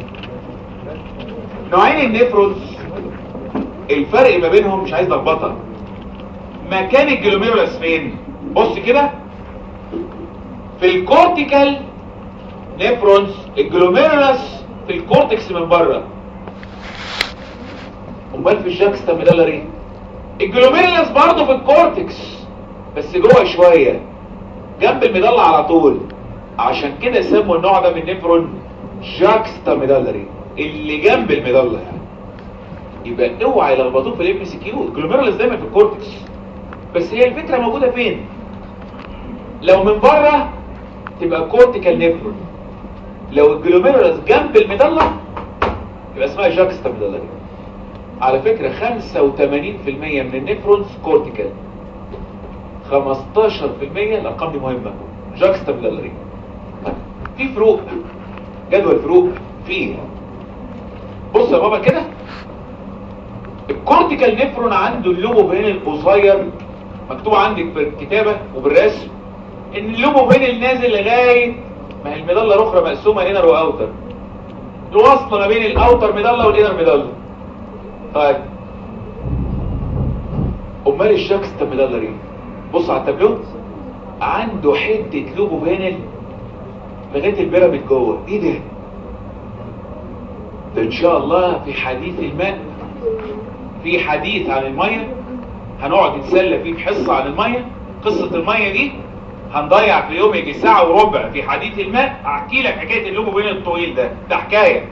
نوعين النفرونز الفرق ما بينهم مش عايز لخبطه. مكان الجلوميرولس فين؟ بص كده، في الكورتيكال نفرونز الجلوميرولس في الكورتكس من بره. امال في الجاكستا ميدالري الجلوميرولس برضه في الكورتكس بس جوه شويه جنب الميدالة على طول. عشان كده سموا النوع ده من النفرون جاكستا ميدالري، اللي جنب الميدالة يعني. يبقى اوعى يلخبطوك في الام سي كيو. الجلوميرولس دايما في الكورتكس، بس هي الفكره موجوده فين؟ لو من بره تبقى كورتيكال نفرون، لو الجلوميرولس جنب الميدالة يبقى اسمها جاكستا ميدالري. على فكره 85% من النفرونز كورتيكال، 15% الارقام دي مهمه جاكستا ميدالري. في فروق، جدول فروق فيه. بص يا بابا كده، الكورتيكال نفرون عنده اللوبوبين القصير، مكتوب عندك بالكتابه وبالرسم ان اللوبوبين نازل لغايه ما هي الميدالة الاخرى مقسومه انر واوتر، الوصله ما بين الاوتر ميدالة والانر ميدالة. طيب امال الجاكستا ميدالري بص على التابلو، عنده حته لوبوبين لغايه البيراميد جوه. ايه ده؟ ده ان شاء الله في حديث الماء، في حديث عن الميه هنقعد نتسلى فيه بحصه عن الميه. قصه الميه دي هنضيع في يوم يجي ساعه وربع في حديث الماء. احكي لك حكايه اللوبوبين الطويل ده حكايه.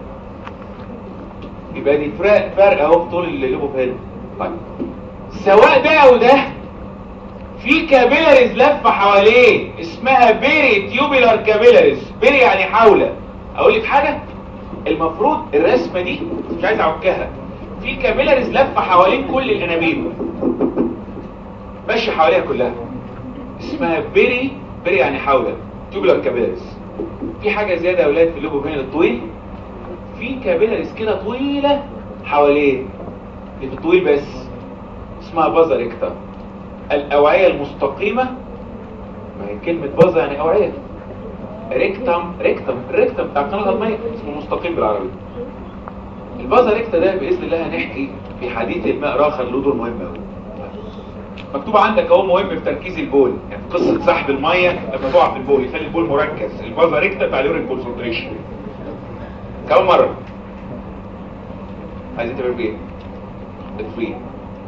يبقى دي فرق اهو في طول اللوبوبين. طيب سواء ده او ده في كابيلاريز لفه حواليه اسمها بيري تيوبيلار كابيلاريز. بيري يعني حوله. اقول لك حاجه، المفروض الرسمه دي مش عايز اعكها، في كابيلاريز لفه حوالين كل الانابيب ماشي حواليها كلها، اسمها بيري يعني حوله، تيوبيلار كابيلاريز. في حاجه زياده يا اولاد في اللوبوبين الطويل، في كابيلاريز كده طويله حواليه، في الطويل بس، اسمها بازا ريكتا. الاوعيه المستقيمه، ما هي كلمه بازا يعني اوعيه، ريكتم بتاع قناه الميه اسمه مستقيم بالعربي. البازا ريكتا ده باذن الله هنحكي في حديث الماء راخر له دور مهم قوي. مكتوب عندك اهو مهم في تركيز البول، يعني قصه سحب الميه لما تقع في البول يخلي البول مركز. البازا ريكتا بتاع اليورين كونسنتريشن. كم مره عايزين تعملوا ايه؟ تدفين.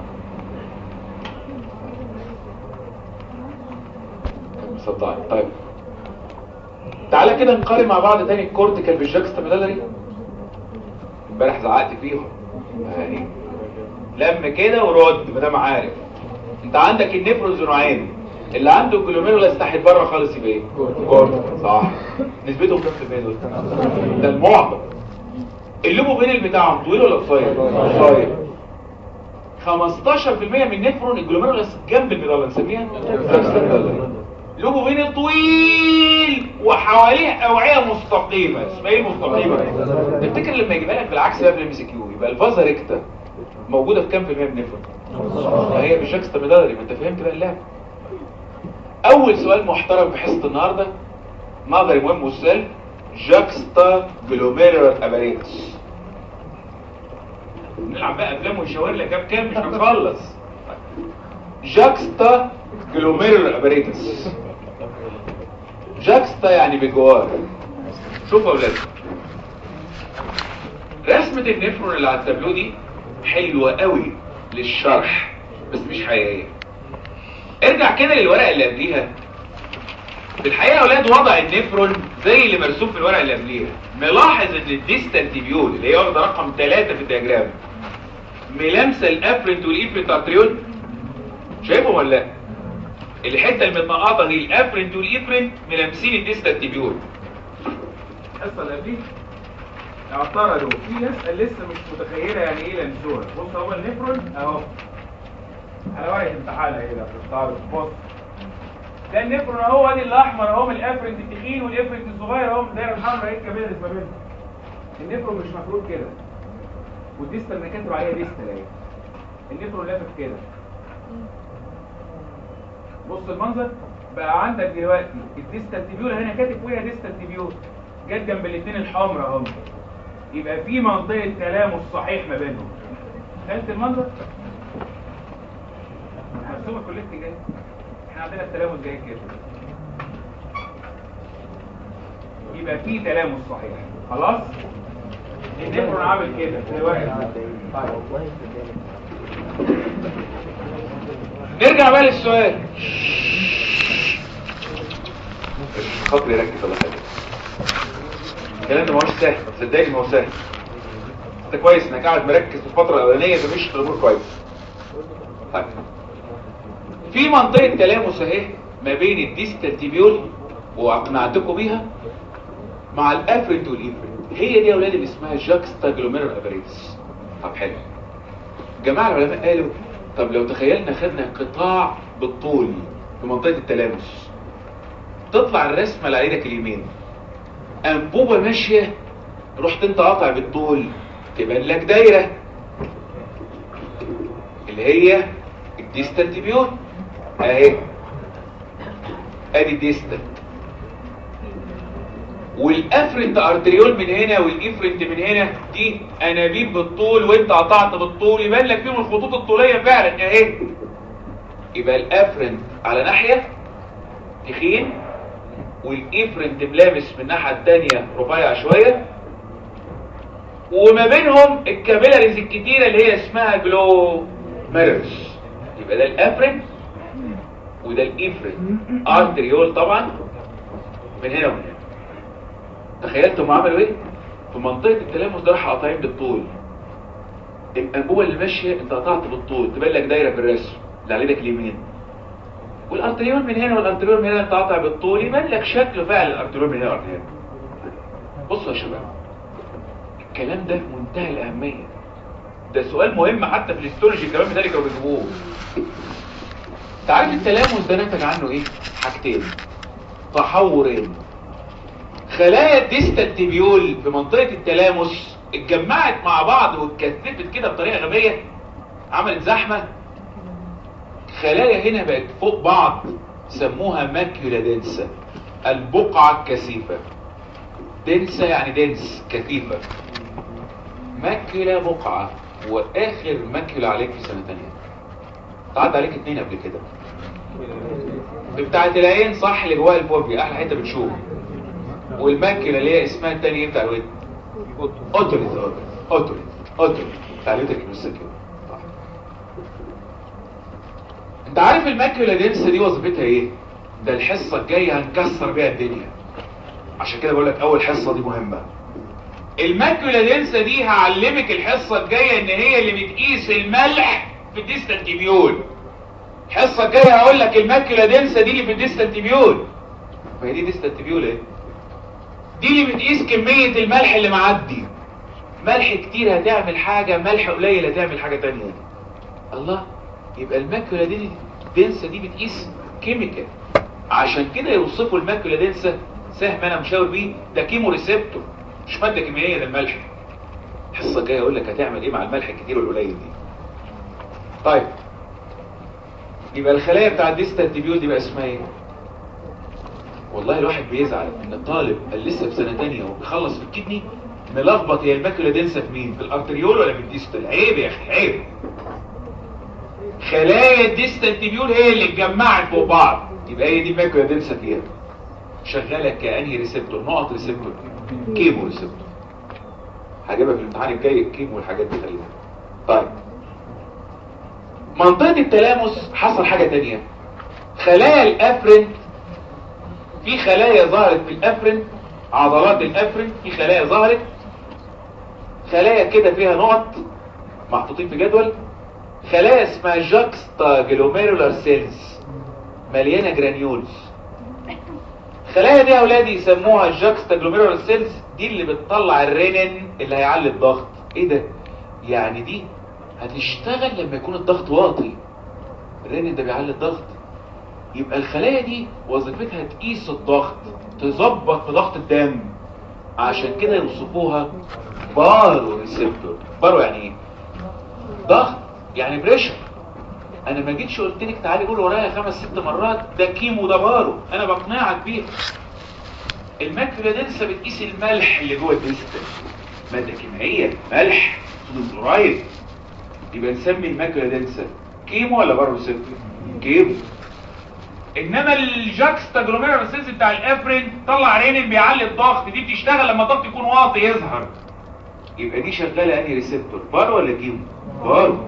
صدقني. طيب تعالى كده نقارن مع بعض تاني الكورتيكال بالجاكستا ميدالري. امبارح زعقت فيهم يعني، لم كده ورد ما دام عارف. انت عندك النفرونز نوعين، اللي عنده الجلوميرولس تحت بره خالص يبقى ايه؟ كورتيكال، صح. نسبتهم كام في المية دول؟ ده المعظم. اللوبوبين بتاعهم طويل ولا قصير؟ قصير. 15% من النفرون الجلوميرولس جنب الميدالة نسميها جاكستا ميدالري. لوبوبين طويل وحواليه اوعيه مستقيمه. اسمها ايه المستقيمه؟ تفتكر لما يجيبها لك بالعكس قبل الام سي كيو يبقى الفازا ريكتا موجوده في كام في المية من النفرون؟ هي بالجاكستا ميدالري. ما انت فهمت بقى اللعبه. اول سؤال محترم في حصه النهارده نظري مهم والسؤال جاكستا جلوميرولار اباريتس. نلعب بقى افلام ويشاور لك كام مش هنخلص. جاكستا جلوميرولار اباريتس. جاكستا يعني بجوار. شوفوا يا اولاد، رسمه النفرون اللي على التابلو دي حلوه قوي للشرح بس مش حقيقيه. ارجع كده للورقه اللي قبليها. في الحقيقه يا اولاد وضع النفرون زي اللي مرسوم في الورقه اللي قبليها. ملاحظ ان الديستال تيبيول اللي هي واخده رقم 3 في الدياجرام ملامسه الافرنت والايفرنت ارتريول. شايفهم ولا لا؟ الحته المتنقطه دي الافرنت والافرنت ملامسين الديستال تيبيول. الحصه اللي قبليه اعترضوا في ناس لسه مش متخيله يعني ايه لمسوها. بص هو النفرون اهو على ورقه امتحان اهي ده في الطارق. بص ده النفرون اهو، ادي الاحمر اهو من الافرنت التخين والافرنت الصغير اهو الدايره الحمراء اهي الكبيره اللي ما بينهم. النفرون مش مفروض كده، والديستال اللي كاتب عليها ديستال اهي. النفرون لافف كده. بص المنظر بقى عندك دلوقتي الديستال تيبيول هنا كاتب فيها ديستال تيبيول جت جنب الاثنين الحمراء اهم، يبقى في منطقه تلامس صحيح ما بينهم. خدت المنظر؟ مرسومه كلها جاي. احنا عندنا التلامس جاي كده، يبقى في تلامس صحيح. خلاص النفرون عامل كده دلوقتي. طيب نرجع بقى للسؤال. خاطري ركز الله يخليك. الكلام ده ما هوش سهل، صدقني ما هو سهل. انت كويس انك قاعد مركز في الفتره الاولانيه فمش الامور كويس. طيب في منطقه تلامس اهي ما بين الديستال تيبيول واقنعتكم بيها مع الافرنت والافرنت، هي دي يا اولاد اللي اسمها جاكستا جلوميرال اباريتس. طب حلو. جماعه العلماء قالوا طب لو تخيلنا خدنا قطاع بالطول في منطقه التلامس، تطلع الرسمه على ايدك اليمين انبوبه ماشيه، رحت انت قاطع بالطول تبان لك دايره اللي هي الديستال تيبيول اهي. ادي الديستال والافرنت ارتريول من هنا والافرنت من هنا، دي انابيب بالطول وانت قطعت بالطول يبان لك فيهم الخطوط الطوليه فعلا اهي. يبقى الافرنت على ناحيه تخين والافرنت ملامس من الناحيه الثانيه رفيع شويه، وما بينهم الكابيلاريز الكتيره اللي هي اسمها جلوميرولز. يبقى ده الافرنت وده الافرنت ارتريول طبعا من هنا ومن هنا. تخيلتوا هم عملوا ايه؟ في منطقه التلامس ده راح قاطعين بالطول. الانبوبه اللي ماشيه انت قطعت بالطول تبان لك دايره في الرسم اللي على ايدك اليمين، والارتريول من هنا والارتريول من هنا انت قاطع بالطول يبان لك شكله فعلا الارتريول من هنا والارتريول. بصوا يا شباب الكلام ده منتهى الاهميه، ده سؤال مهم حتى في الاستولوجي كمان بذلك كانوا بيجيبوه. تعرف التلامس ده نتج عنه ايه؟ حاجتين، تحورين. خلايا الديستال تيبيول في منطقه التلامس اتجمعت مع بعض واتكثفت كده بطريقه غبيه، عملت زحمه. خلايا هنا بقت فوق بعض سموها ماكيولا دنسا، البقعه الكثيفه. دنسا يعني دنس، كثيفه. ماكيولا بقعه، واخر ماكيولا عليك في سنه ثانيه. تعدى عليك 2 قبل كده. بتاعت العين صح اللي جواها الفوبيا احلى حته بتشوف، والماكيولا اللي هي اسمها الثانيه بتاع الودن اوتوريت تعليمتك المسكيه. انت عارف الماكيولا دنسا دي وظيفتها ايه؟ ده الحصه الجايه هنكسر بيها الدنيا، عشان كده بقول لك اول حصه دي مهمه. الماكيولا دنسا دي هعلمك الحصه الجايه ان هي اللي بتقيس الملح في الديستال تيبيول. الحصه الجايه هقول لك الماكيولا دنسا دي اللي في الديستال تيبيول. ما هي دي ديستال تيبيول ايه؟ دي اللي بتقيس كميه الملح اللي معدي. ملح كتير هتعمل حاجه، ملح قليل هتعمل حاجه تانية. الله، يبقى الماكيولا دي دنسا دي بتقيس كيميكال. عشان كده يوصفوا الماكيولا دنسا سهم انا مشاور بيه ده كيمو ريسبتور، مش ماده كيميائيه. ده الملح. الحصه الجايه اقول لك هتعمل ايه مع الملح الكتير والقليل دي. طيب يبقى الخلايا بتاع الديستال تيبيول دي بقى اسمها ايه؟ والله الواحد بيزعل ان الطالب اللي لسه في سنه ثانيه وبيخلص في الكدني ملخبط هي الماكيولا دنسا في مين؟ في الارتريول ولا في الديستال؟ عيب يا اخي عيب. خلايا الديستال تيبيول هي اللي اتجمعت فوق بعض، يبقى هي دي الماكيولا دنسا فيها. شغاله كانهي ريسبتور؟ نقط ريسبتور، كيمو ريسبتور. هجيبها في الامتحان الجاي الكيمو والحاجات دي خليها. طيب منطقه التلامس حصل حاجه تانية. خلايا الافرنت، في خلايا ظهرت في الافرنت، عضلات الافرنت في خلايا ظهرت، خلايا كده فيها نقط محطوطين في جدول، خلايا اسمها جاكستا جلوميرولار سيلز. مليانه جرانيولز. الخلايا دي يا اولادي يسموها الجاكستاجلوميرولار سيلز، دي اللي بتطلع الرينين اللي هيعلي الضغط. ايه ده؟ يعني دي هتشتغل لما يكون الضغط واطي، الرينين ده بيعلي الضغط. يبقى الخلايا دي وظيفتها تقيس الضغط، تظبط في ضغط الدم، عشان كده يوصفوها بارو ريسبتور. بارو يعني ايه؟ ضغط، يعني بريشر. انا ما جيتش قلت لك تعالي قول ورايا 5 6 مرات ده كيمو ده بارو، انا بقنعك بيه. الماكيولا دنسا بتقيس الملح اللي جوه الديستل، ماده كيميائيه، ملح، صوديوم كلورايد. يبقى نسمي الماكيولا دنسا كيمو ولا بارو ريسبتور؟ كيمو. انما الجاكستاجلوميرولار سيلز بتاع الافرين طلع رينين بيعلي الضغط، دي بتشتغل لما الضغط يكون واطي يظهر. يبقى دي شغاله انهي ريسبتور، بارو ولا كيمو؟ بارو.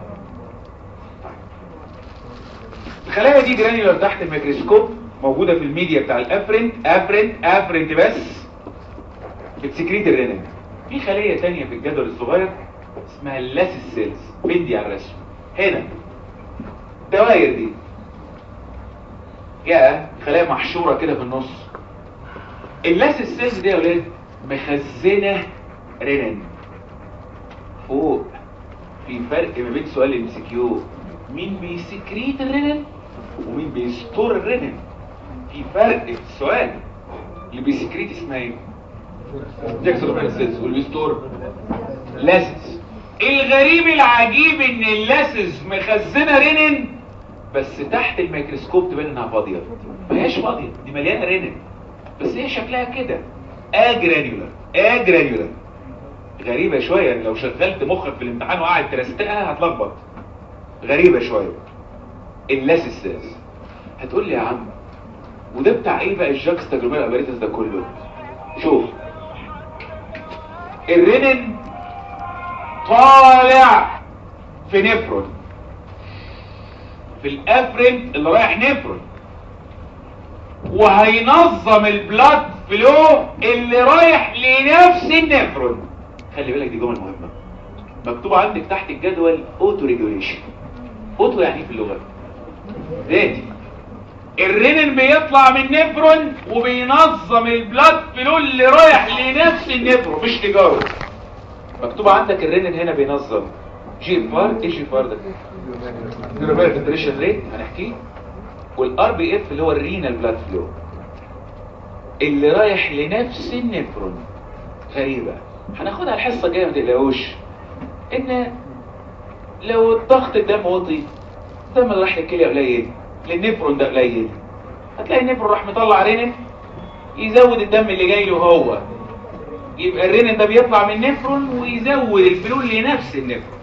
الخلايا دي جرانيولار تحت الميكروسكوب، موجوده في الميديا بتاع افرنت بس بتسكريت الرينين. في خليه ثانيه في الجدول الصغير اسمها اللاسيس سيلز، بندي على الرسم هنا الدوائر دي، يا خلايا محشوره كده في النص. اللاسيس سيلز دي يا ولاد مخزنه رينين فوق. في فرق ما بين سؤال الام سي كيو، مين بيسكريت الرينين ومين بيستور الرينين. في فرق في السؤال. اللي بيسكريت اسمها ايه؟ جاكستاجلوميرولار سيلز، واللي بيستور لاسيس. الغريب العجيب ان اللاسيس مخزنه رينين بس تحت الميكروسكوب تبان انها فاضيه. ما هياش فاضيه، دي مليانه رينين، بس هي شكلها كده اجرانيولار. غريبه شويه، يعني لو شغلت مخك في الامتحان وقاعد ترستقها هتلخبط. غريبه شويه. اللاسيس سيلز. هتقول لي يا عم وده بتاع ايه بقى الجاكستاجلوميرولار اباريتس ده كله؟ شوف، الرينين طالع في نفرون، في الافرين اللي رايح نفرون، وهينظم البلاد فلو اللي رايح لنفس النفرون. خلي بالك دي جمله مهمه مكتوب عندك تحت الجدول، اوتو ريجوليشن. اوتو يعني ايه في اللغه؟ ذاتي. الرينين بيطلع من نفرون وبينظم البلاد فلو اللي رايح لنفس النفرون، مش تجاره. مكتوب عندك الرينين هنا بينظم جي اف ار. ايه جي اف ار ده؟ نيوروبيال فلتريشن ريت هنحكيه، والار بي اف اللي هو الرينال بلاد فلو اللي رايح لنفس النفرون. غريبه، هناخدها الحصه الجايه ما تقلقوش. ان لو الضغط الدم واطي، الدم اللي راح للكليه قليل، للنفرون ده قليل، هتلاقي النفرون راح مطلع رينين يزود الدم اللي جاي له هو. يبقى الرينين ده بيطلع من النفرون ويزود الفلو لنفس النفرون.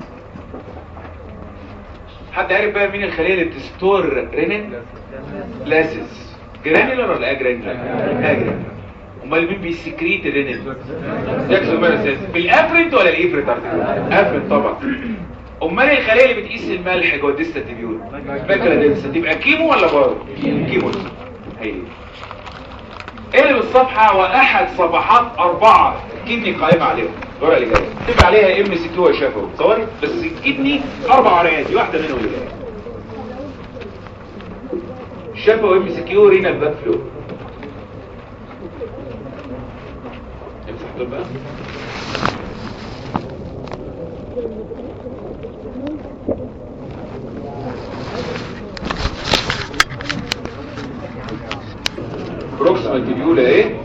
حد عارف بقى مين الخليه اللي بتستور رينين؟ لاسيس. جرانيولار ولا اجرانيولار؟ اجرانيولار. امال مين بيسكريت الرينين؟ جاكستاجلوميرولار سيلز. بالافرنت ولا الايفرنت؟ افرنت طبعا. امال الخليه اللي بتقيس الملح جوه الديستال تيبيول، فاكره دنسا، تبقى كيمو ولا بارو؟ كيمو. هي اقلب الصفحه واحد صفحات 4 كدني قائمه عليهم، الورقه اللي جايه تبقى عليها ام سي كيو شافوا تصوري، بس الكدني 4 ورقات، واحده منهم اللي جايه شافوا ام سي كيو رينال بلاد فلو. امسح دول بقى. بروكسيمال تيبيول ايه؟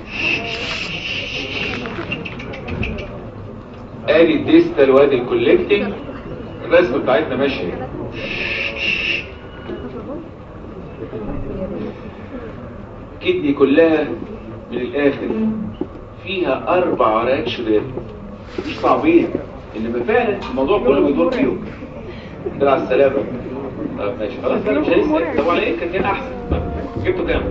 ادي الديستال وادي الكولكتنج. الرسمه بتاعتنا ماشيه. كدني كلها من الاخر فيها 4 ورقات شباب، مش صعبين، انما فعلا الموضوع كله بيدور فيهم. كده على السلامه. طب ماشي خلاص، انا مش هنسال. طب على ايه كان احسن؟ جبته كام؟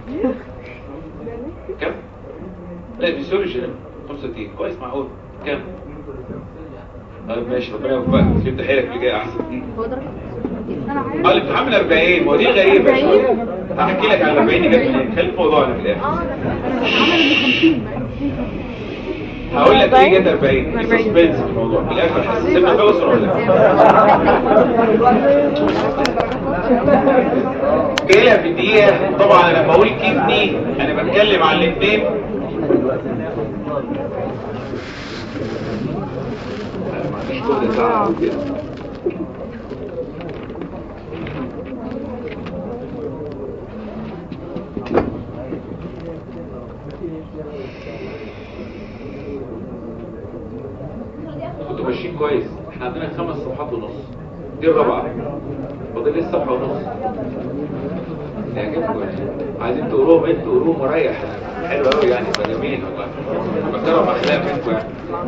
كم؟ لا فيسيولوجي 65 كويس معقول. كم؟ طيب ماشي، ربنا يوفقك، شد حيلك اللي جاي احسن. هو درجة الامتحان من 40، ودي غريبه شويه. هحكي لك على 40 دي جت منين، خلي موضوعنا في الاخر. عمل من 50. هقول لك ليه جت 40، في سسبنس في الموضوع في الاخر. حاسس سيبنا خلص ولا لا؟ جاي لها في الدقيقه. طبعا انا لما بقول كدني انا بتكلم عن الاثنين. ما عنديش كل ساعه كده. كنتوا ماشيين كويس. احنا عندنا 5 صفحات ونص، دي الرابعه، فاضل لي صفحه ونص. يعجبكم عايزين تقروهم انتوا قروهم مريح. حلو قوي يعني، جميل والله. بكرم اخلاق منكم يعني.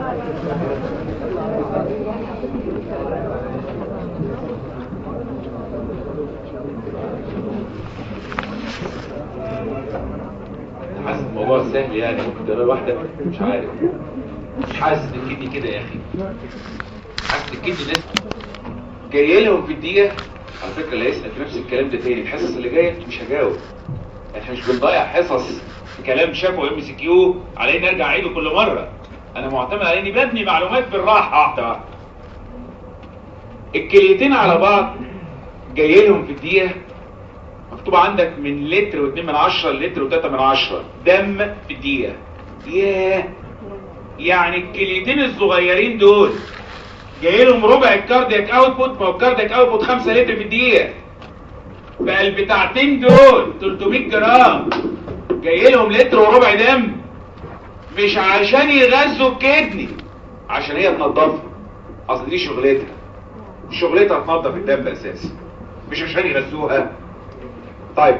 حاسس الموضوع سهل يعني، ممكن تقرا لوحدك. مش عارف، مش حاسس الكدني كده يا اخي. حاسس الكدني ناس جايه لهم في الدقيقه. على فكره اللي هيسال في نفس الكلام ده تاني الحصص اللي جايه مش هجاوب. احنا مش بنضيع حصص في كلام شافه ام سي كيو على اني ارجع اعيده كل مره. انا معتمد على اني ببني معلومات بالراحه واحده واحده. الكليتين على بعض جاي لهم في الدقيقه مكتوب عندك من لتر و2 من 10 لتر و3 من 10 دم في الدقيقه. ياه، يعني الكليتين الصغيرين دول جاي لهم ربع الكاردياك اوتبوت. ما هو الكاردياك اوتبوت 5 لتر في الدقيقه. بقى البتاعتين دول 300 جرام جاي لهم لتر وربع دم. مش عشان يغذوا الكدني، عشان هي تنضفها. اصل دي شغلتها تنضف الدم اساسا، مش عشان يغذوها. طيب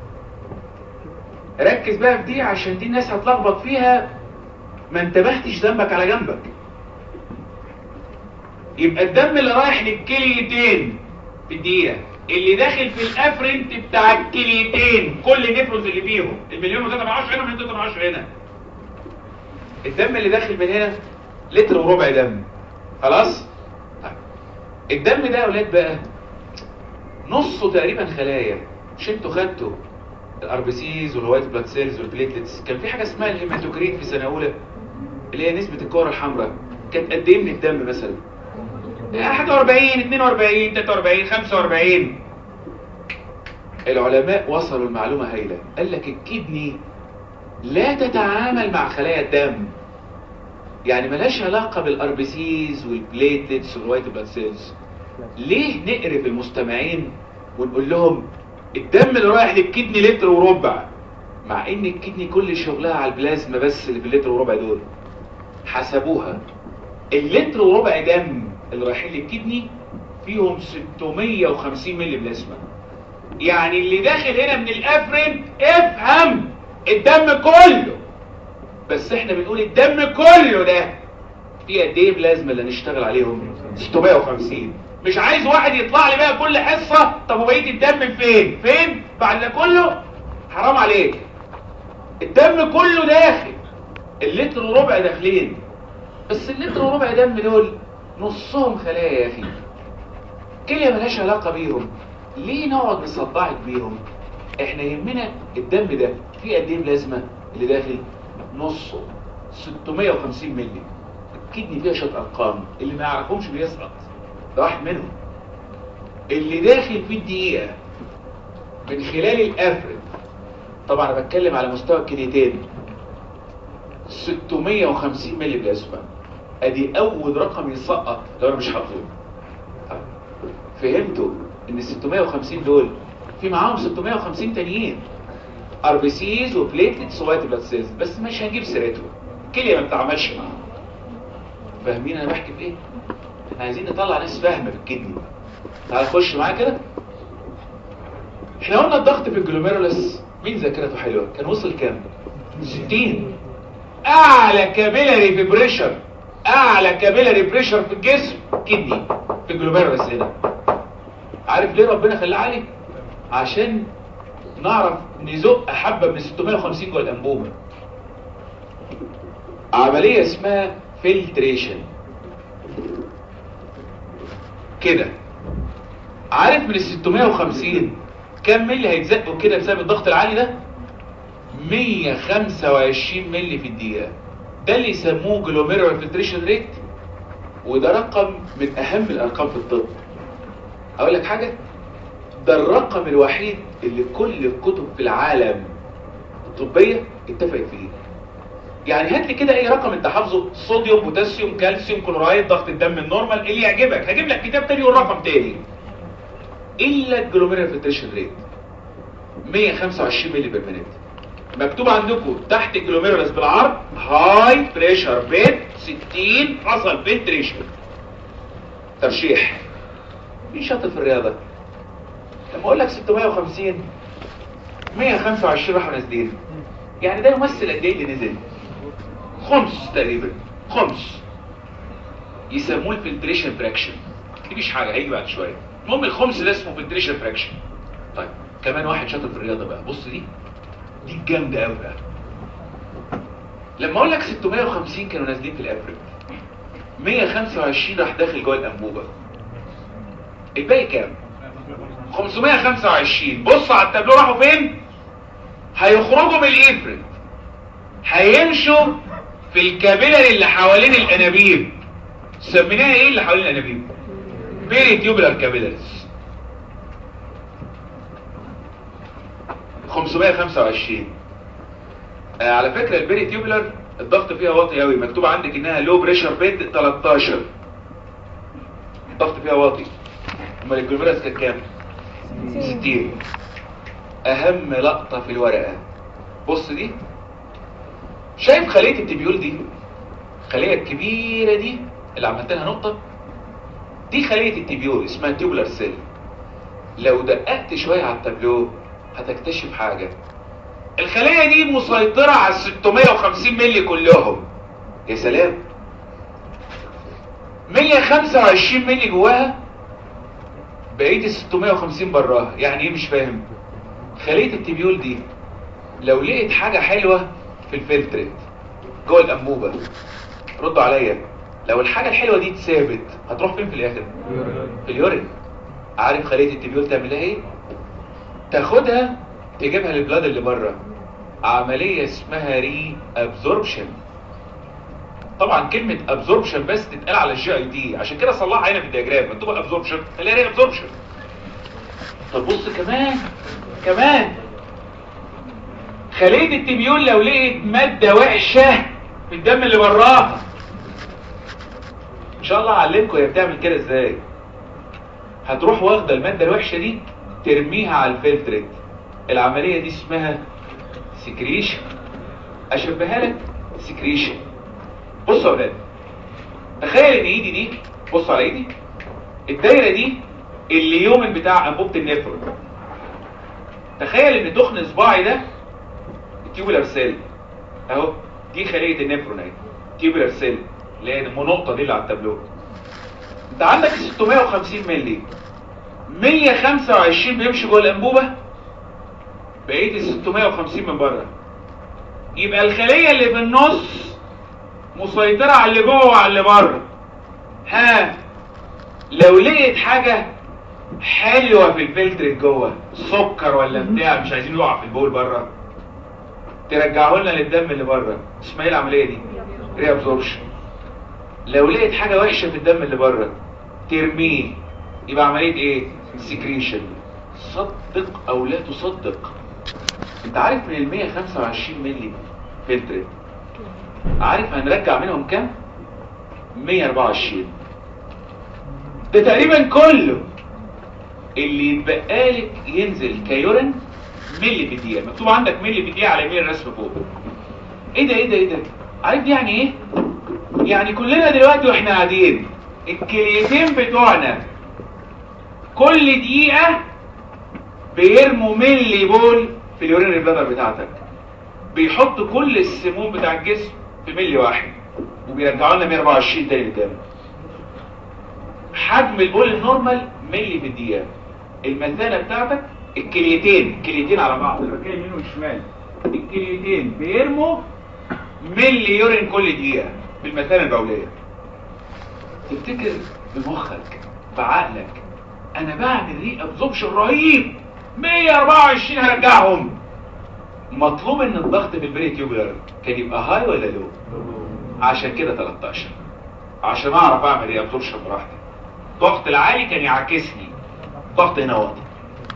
ركز بقى في دي عشان دي الناس هتلخبط فيها. ما انتبهتش دمك على جنبك. يبقى الدم اللي رايح للكليتين في الدقيقه اللي داخل في الافرنت بتاع الكليتين، كل نفرز اللي فيهم المليون و3 من 10 هنا ومليون 3 من 10 هنا. الدم اللي داخل من هنا لتر وربع دم. خلاص. الدم ده يا اولاد بقى نصه تقريبا خلايا. مش انتوا خدتوا الار بي سيز والوايت بلاد سيلز والبليتلتس؟ كان في حاجه اسمها الهيماتوكريت في سنه اولى اللي هي نسبه الكره الحمراء. كانت قد ايه من الدم مثلا؟ حاجه 40 42 43 45. العلماء وصلوا المعلومه هايله. قال لك الكدني لا تتعامل مع خلايا الدم، يعني ملهاش علاقه بالار بي سيز والبليتلتس والوايت بلاد سيلز. ليه نقرب المستمعين ونقول لهم الدم اللي رايح للكدني لتر وربع، مع ان الكدني كل شغلها على البلازما بس اللي باللتر وربع دول؟ حسبوها، اللتر وربع دم اللي رايحين للكدني فيهم 650 مللي بلازما. يعني اللي داخل هنا من الافرنت افهم الدم كله، بس احنا بنقول الدم كله ده فيه قد ايه بلازما اللي هنشتغل عليهم؟ 650. مش عايز واحد يطلع لي بقى كل حصه طب وبقيه الدم فين بعد ده كله. حرام عليك، الدم كله داخل. اللتر وربع داخلين، بس اللتر وربع دم دول نصهم خلايا يا اخي. كليه ملهاش علاقه بيهم. ليه نقعد نصدعك بيهم؟ احنا يهمنا الدم ده فيه قد ايه بلازما اللي داخل؟ نصه 650 مللي. الكدني فيها شويه ارقام اللي ما يعرفهمش بيسقط، ده واحد منهم. اللي داخل في الدقيقه من خلال الافرد، طبعا انا بتكلم على مستوى الكليتين، 650 مللي بلازما. ادي اول رقم يسقط لو انا مش حاطه. فهمتوا ان ال 650 دول في معاهم 650 تانيين، ار بي سيز وبليتلتس ووايت بلاد سيلز، بس مش هنجيب سيرتهم، كليه ما بتعملش معاهم. فاهمين انا بحكي في ايه؟ احنا عايزين نطلع ناس فاهمه في الكدني. تعال خش معايا كده. احنا قلنا الضغط في الجلوميرولس مين ذاكرته حلوه كان وصل كام؟ 60. اعلى كابيلاري فيبريشر، اعلى كابيلاري بريشر في الجسم كدني في الجلوميرولس هنا. عارف ليه ربنا خلاه عالي؟ عشان نعرف نزق حبه من 650 جوه الانبوبه. عمليه اسمها فلتريشن كده. عارف من ال 650 كم ملي هيتزقوا كده بسبب الضغط العالي ده؟ 125 ملي في الدقيقه. ده اللي يسموه جلوميرولار فلتريشن ريت، وده رقم من اهم الارقام في الطب. اقول لك حاجه، ده الرقم الوحيد اللي كل الكتب في العالم الطبية اتفقت فيه. يعني هات لي كده اي رقم انت حافظه، صوديوم، بوتاسيوم، كالسيوم، كلورايد، ضغط الدم النورمال، اللي يعجبك. هجيب لك كتاب تاني والرقم تاني، الا الجلوميرال فلتريشن ريت 125 مللي بير مينيت. مكتوب عندكم تحت الجلوميرولس بالعرض هاي بريشر بيت 60 حصل فلتريشن. ترشيح. مين شاطر في الرياضه؟ لما اقول لك 650 125 راحوا نازلين، يعني ده يمثل قد ايه اللي نزل؟ خمس تقريبا، خمس. يسموه الفلتريشن فراكشن. دي مش حاجه، هيجي بعد شويه. المهم الخمس ده اسمه فلتريشن فراكشن. طيب كمان واحد شاطر في الرياضه بقى، بص دي جامده قوي بقى. لما اقول لك 650 كانوا نازلين في الافريج، 125 راح داخل جوه الانبوبه، الباقي كام؟ 525. بص على التابلو راحوا فين؟ هيخرجوا من الافريج، هيمشوا في الكابيلاري اللي حوالين الانابيب. سميناها ايه اللي حوالين الانابيب؟ بيريتيوبولار كابيلاريز. 525. على فكرة البيريتيوبولار الضغط فيها واطي قوي، مكتوب عندك انها لو بريشر بيد 13، الضغط فيها واطي. امال الجلوميرولس كانت كام؟ 60. اهم لقطة في الورقة، بص دي، شايف خلية التبيول دي؟ الخلية الكبيرة دي اللي عملت لها نقطة دي خلية التبيول، اسمها تيوبولار سيل. لو دققت شوية على التابلو هتكتشف حاجة. الخلية دي مسيطرة على 650 ملي كلهم. يا سلام، 125 ملي جواها، بقية 650 براها. يعني ايه مش فاهم؟ خلية التبيول دي لو لقيت حاجة حلوة في الفلترت جوه الانبوبة، ردوا عليا، لو الحاجة الحلوة دي اتثابت هتروح فين في الاخر؟ في اليورين. عارف خلية التبيول تعمل لها ايه؟ تاخدها تجيبها للبلاد اللي بره، عملية اسمها ري ابزوربشن. طبعا كلمة ابزوربشن بس تتقال على الجي اي دي، عشان كده صلحها هنا في الدياجرام، مكتوب ابزوربشن خليها ري ابزوربشن. طب بص كمان خلية التبيول لو لقيت مادة وحشة في الدم اللي براها، ان شاء الله اعلمكم هي بتعمل كده ازاي. هتروح واخده المادة الوحشة دي ترميها على الفلترت، العملية دي اسمها سكريشن. اشبهها لك سكريشن. بصوا يا ولاد، تخيل ان ايدي دي، بص على ايدي، الدايرة دي اليومن بتاع انبوبة النفرون. تخيل ان تخن صباعي ده التيوبولار سيل اهو، دي خلية النفرون اهي، تيوبولار سيل اللي هي النقطة دي اللي على التابلو. انت عندك 650 ملي، 125 بيمشي جوه الانبوبة، بقيت 650 من بره. يبقى الخلية اللي في النص مسيطرة على اللي جوه وعلى اللي بره. ها، لو لقيت حاجة حلوة في الفلتر جوه، سكر ولا بتاع مش عايزين يقع في البول بره، ترجعه لنا للدم اللي بره. اسمها ايه العملية دي؟ ري ابزوربشن. لو لقيت حاجة وحشة في الدم اللي بره ترميه، يبقى عملية ايه؟ سكريشن. صدق او لا تصدق، انت عارف من ال 125 ملي فلتر، عارف هنرجع منهم كام؟ 124. ده تقريبا كله اللي يتبقالك ينزل كيورين ملي في الدقيقة. مكتوب عندك ملي في الدقيقة على يمين الرسم فوق. ايه ده؟ عارف دي يعني ايه؟ يعني كلنا دلوقتي واحنا قاعدين الكليتين بتوعنا كل دقيقة بيرموا ملي بول في اليورينري بلادر بتاعتك، بيحطوا كل السموم بتاع الجسم في ملي واحد وبيرجعوا لنا 124 تاني للدم. حجم البول النورمال ملي في الدقيقة. المثانة بتاعتك الكليتين على بعض، الركاية اليمين والشمال، الكليتين بيرموا ملي يورين كل دقيقة بالمثانة البولية. تفتكر بمخك بعقلك انا بعمل ري ابزوربشن رهيب 124 هرجعهم، مطلوب ان الضغط في البريتيوبولار كان يبقى هاي ولا لو؟ عشان كده 13 عشان اعرف اعمل ري ابزوربشن براحتي. الضغط العالي كان يعكسني، الضغط هنا واطي.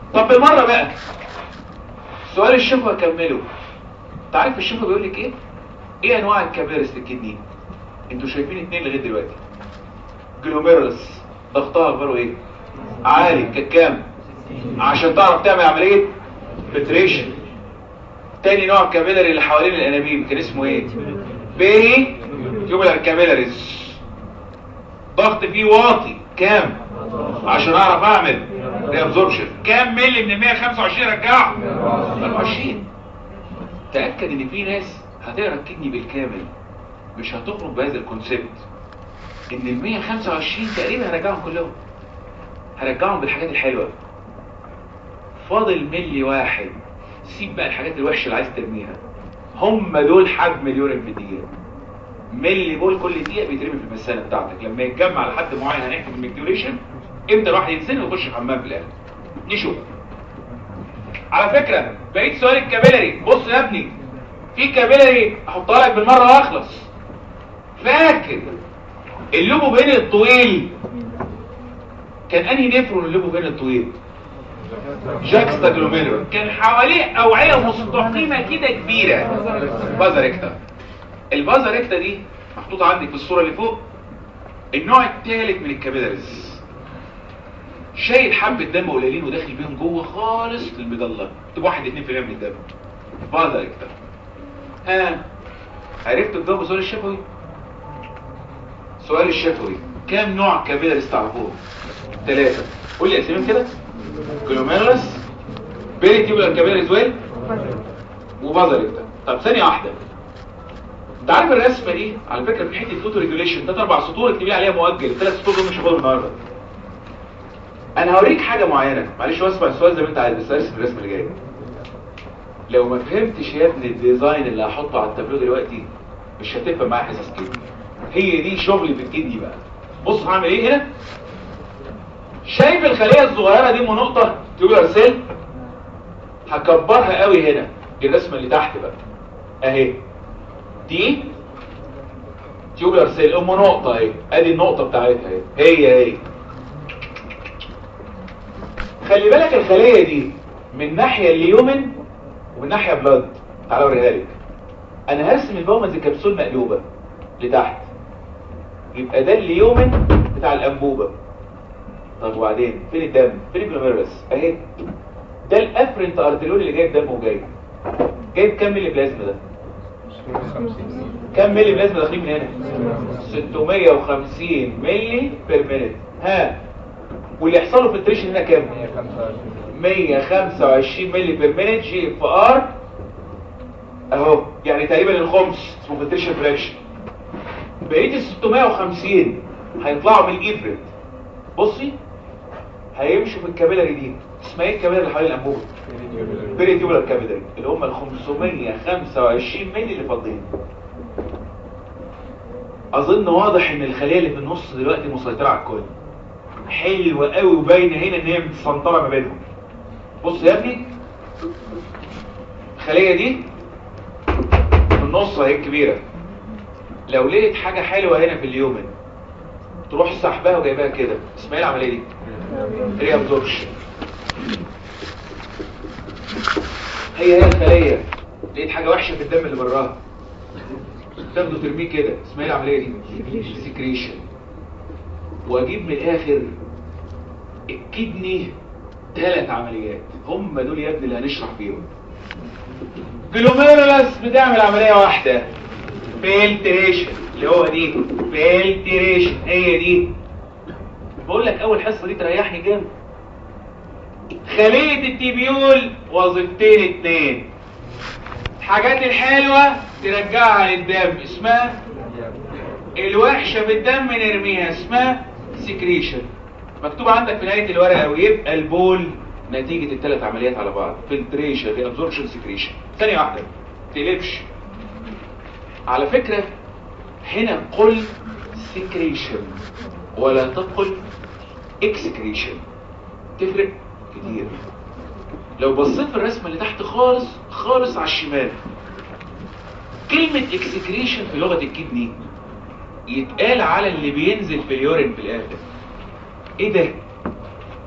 طب بالمره بقى سؤال الشفوي اكمله. انت عارف الشفوي بيقول لك ايه؟ ايه انواع الكابيلاريز في الكدني؟ انتوا شايفين اتنين لغايه دلوقتي. جلوميرولس ضغطها اخباره ايه؟ عالي كام؟ عشان تعرف تعمل عمليه فلتريشن. تاني نوع كابيلاري اللي حوالين الانابيب كان اسمه ايه؟ بيري تيوبولار كابيلاريز. ضغط فيه واطي كام؟ عشان اعرف اعمل ريابزوربشن. كام ملي من 125 رجعه؟ 24. تاكد ان في ناس هتقرا الكدني بالكامل مش هتخرج بهذا الكونسيبت ان ال 125 تقريبا هرجعهم كلهم، هرجعهم بالحاجات الحلوه. فاضل ملي واحد. سيب بقى الحاجات الوحشه اللي عايز ترميها. هم دول حجم اليورين في الدقيقه. ملي بول كل دقيقه بيترمي في المثانه بتاعتك. لما يتجمع لحد معين هنحكي في الميكتوريشن امتى الواحد ينزل ويخش الحمام في الاخر. نشوف. على فكره بقيت سؤال الكابيلاري. بص يا ابني، في كابيلاري احطها لك بالمره واخلص. فاكر اللوبو بين الطويل كان انهي نفرون؟ اللوبو بين الطويل جاكستا جلوميرولار، كان حواليه اوعيه مستقيمه كده كبيره. بازا ريكتا. البازا ريكتا دي محطوطه عندك في الصوره اللي فوق. النوع الثالث من الكابيلاريز شايل حبه دم قليلين وداخل بيهم جوه خالص للمجله، تبقى 1-2% من الدم. بازا ريكتا. عرفتوا تجاوبوا سؤال الشفوي؟ سؤال الشفوي كام نوع كابيلاريز تعرفوه؟ 3. قول لي اساميهم كده. جلوميرولس، بيري تيوبولار كابيلاريز وبازا ريكتا. طب ثانيه واحده، انت عارف الرسمه دي على فكره في حته فوتو ريجوليشن 3-4 سطور اكتبي عليها مؤجل. 3 سطور دول مش هاخدهم النهارده. انا هوريك حاجه معينه، معلش واسمع السؤال زي ما انت عايز بس ارسم الرسمه اللي جايه. لو ما فهمتش يا ابني الديزاين اللي هحطه على التابلو دلوقتي مش هتفهم معايا حصص كدني. هي دي شغلي في الكدني بقى. بص هعمل ايه هنا. شايف الخليه الصغيره دي نقطه تيوبولار سيل؟ هكبرها قوي هنا. الرسمه اللي تحت بقى اهي دي تيوبولار سيل نقطه اهي. ادي النقطه بتاعتها اهي. هي خلي بالك الخليه دي من ناحيه اليومن ومن ناحيه بلاد. تعالى اوريها لك. انا هرسم البومه زي كبسول مقلوبه لتحت، يبقى ده اليومن بتاع الانبوبه. طب وبعدين فين الدم؟ فين الجلوميرولس؟ اهي ده الافرنت ارتريول اللي جايب دم جايب كام ملي بلازما ده؟ كام ملي بلازما داخلين من هنا؟ 650 ملي بير مينيت. واللي يحصل له فلتريشن هنا كام؟ 125 ملي بير مينيت جي اف ار اهو. يعني تقريبا الخمس اسمه فلتريشن فراكشن. بقيه ال 650 هيطلعوا من الافرنت. بصي هيمشوا في الكابيلاري دي. اسمها ايه الكابيلاري اللي حوالين الانبوبه؟ بيري تيوبولار كابيلاري، اللي هم ال 525 ملي اللي فاضلين. اظن واضح ان الخليه اللي في النص دلوقتي مسيطره على الكل. حلوه قوي وباينه هنا ان هي متسنطره ما بينهم. بص يا ابني الخليه دي في النص اهي كبيره. لو لقيت حاجه حلوه هنا في اليومن تروح سحبها وجايبها كده. اسمها ايه العمليه دي؟ ريابزوربشن. هي الخليه لقيت حاجه وحشه في الدم اللي براها تاخده ترميه كده. اسمها ايه العمليه دي؟ سكريشن. واجيب من الاخر الكدني 3 عمليات هم دول يا ابني اللي هنشرح فيهم. جلوميرولس بتعمل عمليه واحده فلتريشن، اللي هو دي فلتريشن. هي دي بقول لك اول حصه دي تريحني جامد. خليه التيبيول وظيفتين 2. الحاجات الحلوه ترجعها للدم اسمها الوحشه في الدم نرميها اسمها سكريشن. مكتوب عندك في نهايه الورقه. ويبقى البول نتيجه ال3 عمليات على بعض فلتريشن ريابزوربشن سكريشن. ثانيه واحده تقلبش. على فكره هنا قل سكريشن ولا تقل اكسكريشن. تفرق كتير. لو بصيت في الرسمه اللي تحت خالص خالص على الشمال كلمه اكسكريشن في لغه الكدني يتقال على اللي بينزل في اليورين في الاخر. ايه ده؟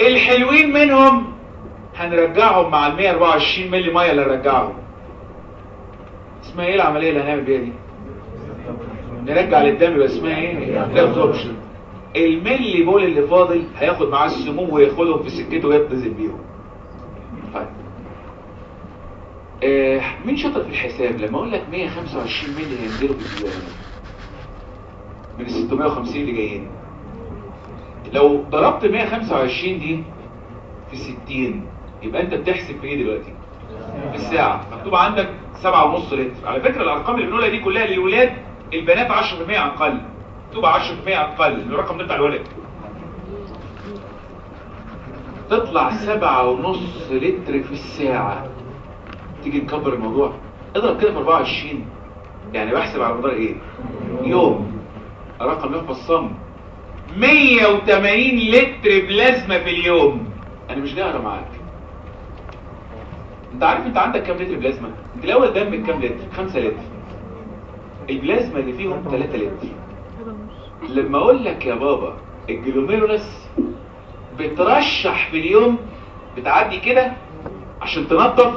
الحلوين منهم هنرجعهم مع ال 124 مللي ميه اللي هنرجعهم. اسمها ايه العمليه اللي هنعمل بيها دي؟ نرجع للدم. بس اسمها ايه؟ ريابزوربشن. الملي بول اللي فاضل هياخد معاه السموم وياخدهم في سكته ويبتزل بيهم. طيب مين شاطر في الحساب؟ لما اقول لك 125 مللي هينزلوا في من ال 650 اللي جايين، لو ضربت 125 دي في 60 يبقى انت بتحسب في ايه دلوقتي؟ في الساعه. مكتوب عندك 7.5 لتر. على فكره الارقام اللي بنقولها دي كلها للولاد، البنات 10% اقل، مكتوب 10% اقل، الرقم ده بتاع الولد. تطلع 7.5 لتر في الساعه. تيجي نكبر الموضوع، اضرب كده في 24، يعني بحسب على مدار ايه؟ يوم. رقم يحفظ صم. 180 لتر بلازما في اليوم. انا مش جاي معاك. انت عارف انت عندك كام لتر بلازما؟ انت الاول دمك كام لتر؟ 5 لتر. البلازما اللي فيهم 3 لتر. لما اقول لك يا بابا الجلوميرولس بترشح في اليوم، بتعدي كده عشان تنظف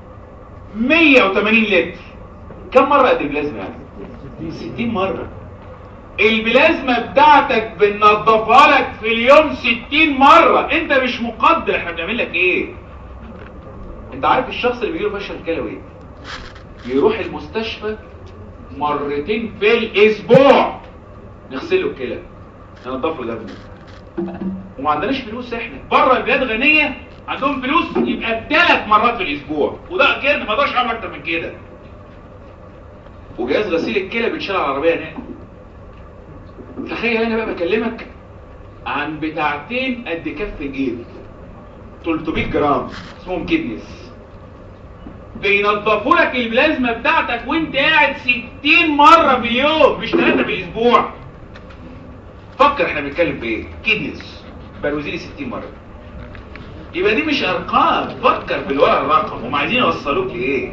180 لتر. كم مرة قد البلازما يعني؟ 60 مرة. البلازما بتاعتك بننظفها لك في اليوم 60 مرة. انت مش مقدر احنا بنعمل لك ايه. انت عارف الشخص اللي بيجيله فشل كلوي يروح المستشفى مرتين في الاسبوع نغسله الكلى، ننضف له دمه. وما عندناش فلوس. احنا بره البلاد غنيه عندهم فلوس يبقى 3 مرات في الاسبوع، وده كده ما اقدرش اعمل اكتر من كده. وجهاز غسيل الكلى بيتشال على العربيه هناك. تخيل انا بقى بكلمك عن بتاعتين قد كف الايد 300 جرام اسمهم كيدنيس، بينضفوا لك البلازما بتاعتك وانت قاعد 60 مره في اليوم، مش 3 في الاسبوع. فكر احنا بنتكلم في ايه؟ كيدنيس بروزيلي 60 مره. يبقى دي مش ارقام. فكر بالورقه الرقم. هم عايزين يوصلوك لايه؟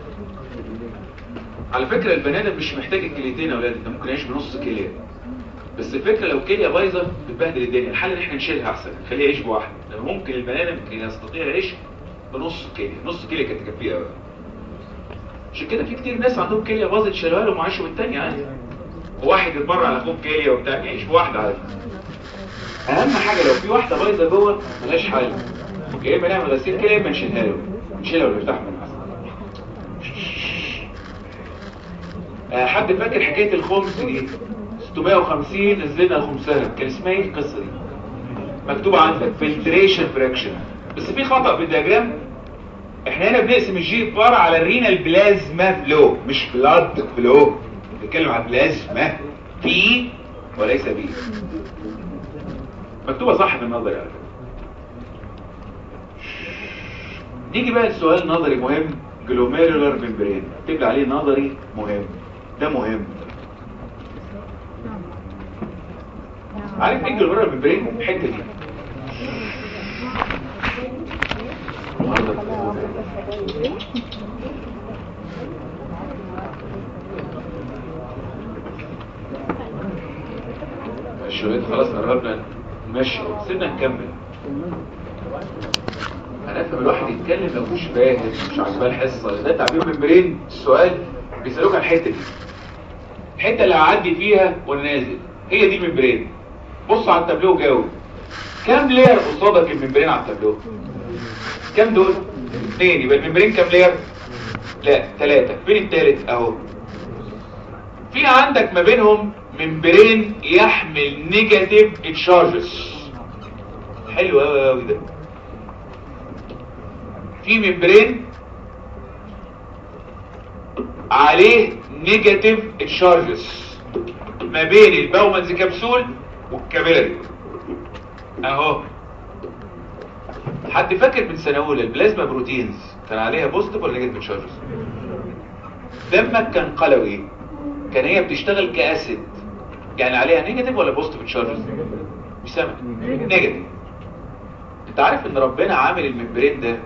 على فكره البني ادم مش محتاج الكليتين يا اولاد، انت ممكن يعيش بنص كليه. بس الفكره لو كليه بايظه بتبهدل الدنيا. الحل ان احنا نشيلها احسن، نخليه يعيش بواحده. لو ممكن البني ادم يستطيع يعيش بنص كليه، نص كليه كانت تكفيه قوي. عشان كده في كتير ناس عندهم كليه باظت شالوها لهم وعاشوا بالثانيه عادي. وواحد يتبرع على اخوه كليه وبتاع، يعيش بواحده عادي. اهم حاجه لو في واحده بايظه جوه ملهاش حل، يا اما نعمل غسيل كليه يا اما نشيلها له، نشيلها ونرتاح منها. حد فاكر حكايه الخمس دي؟ 650 نزلنا خمسها، كان اسمها ايه القصه دي؟ مكتوبه عندك فلتريشن فراكشن. بس في خطا في الدياجرام. احنا هنا بنقسم الجي بار على الرينال بلازما فلو، مش بلاد فلو. بنتكلم عن بلازما بي وليس بي. مكتوبه صح من النظري على فكره. نيجي بقى لسؤال نظري مهم. جلوميرولار ممبرين، اكتب لي عليه نظري مهم. ده مهم. عارف ايه جلوميرولار ممبرين؟ الحته دي الشريط خلاص قربنا ماشي، سيبنا نكمل. هنفهم الواحد يتكلم لو مش فاهم، مش عاجباه الحصه. ده تعبير ممبرين. السؤال بيسالوك عن الحته دي، الحته اللي هعدي فيها وانا نازل، هي دي ممبرين. بص على التابلو وجاوب. كام لير قصادك الممبرين على التابلو؟ كام دول؟ 2. يبقى الممبرين كام لير؟ لا 3. فين الثالث؟ اهو. في عندك ما بينهم ممبرين يحمل نيجاتيف تشارجز. حلو قوي قوي ده. في ممبرين عليه نيجاتيف تشارجز ما بين الباومنز كبسول والكابيلاري اهو. حد فاكر من سنه اولى البلازما بروتينز كان عليها بوزيتيف ولا نيجاتيف تشارجز؟ دمك كان قلوي، كان هي بتشتغل كاسيد، يعني عليها نيجاتيف ولا بوزيتيف تشارجز؟ بيسمى نيجاتيف. انت عارف ان ربنا عامل الممبرين ده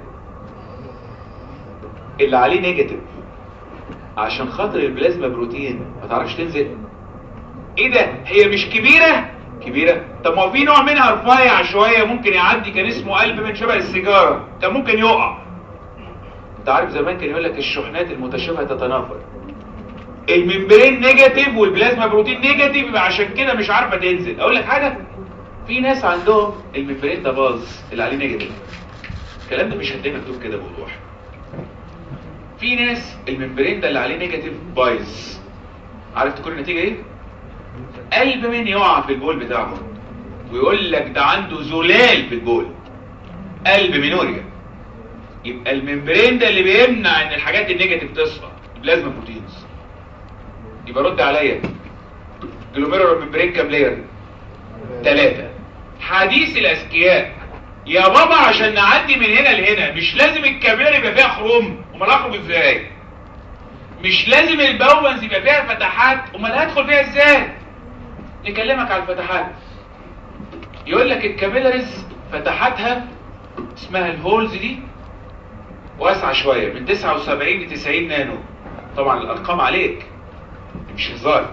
اللي عليه نيجاتيف عشان خاطر البلازما بروتين ما تعرفش تنزل. ايه ده؟ هي مش كبيرة كبيره. طب ما في نوع منها رفيع شويه ممكن يعدي، كان اسمه قلب من شبه السيجاره، كان ممكن يقع. انت عارف زمان كان يقول لك الشحنات المتشابهه تتنافر، الممبرين نيجاتيف والبلازما بروتين نيجاتيف، يبقى عشان كده مش عارفه تنزل. اقول لك حاجه، في ناس عندهم الممبرين ده باظ اللي عليه نيجاتيف، الكلام ده مش هتلاقيه مكتوب كده بوضوح. في ناس الممبرين ده اللي عليه نيجاتيف بايظ، عارف تكون النتيجه ايه؟ قلب من يقع في البول بتاعه ويقول لك ده عنده زلال في البول، قلب مينوريا. يبقى الممبرين ده اللي بيمنع ان الحاجات النيجاتيف تصفى، بلازما بروتينز. يبقى رد عليا، جلوميرولار ممبرين كام لير؟ 3. حديث الاذكياء يا بابا عشان نعدي من هنا لهنا مش لازم الكابيلاري يبقى فيها خروم، امال اخرج ازاي؟ مش لازم الباونز يبقى فيها فتحات، امال هدخل فيها ازاي؟ نكلمك على الفتحات. يقول لك الكابيلاريز فتحاتها اسمها الهولز دي واسعه شويه، من 79 ل 90 نانو. طبعا الارقام عليك مش هزار.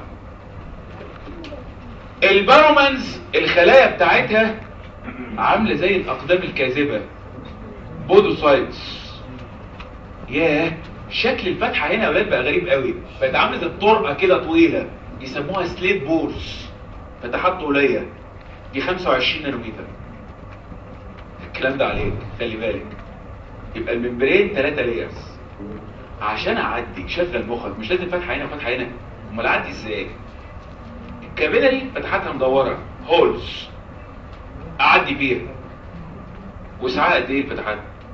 البارومانز الخلايا بتاعتها عامله زي الاقدام الكاذبه، بودوسايتس. ياه، شكل الفتحه هنا يا ولاد بقى غريب قوي، بقت عامله زي الطرقه كده طويله، يسموها سليت بورس، فتحات طوليه. دي 25 نانومتر. الكلام ده عليك، خلي بالك. يبقى الممبرين 3 ليرز. عشان اعدي شغل مخك، مش لازم فتحه هنا وفتحه هنا، امال اعدي ازاي؟ الكابيلاري فتحاتها مدوره، هولز، اعدي فيها. وساعات قد ايه الفتحات؟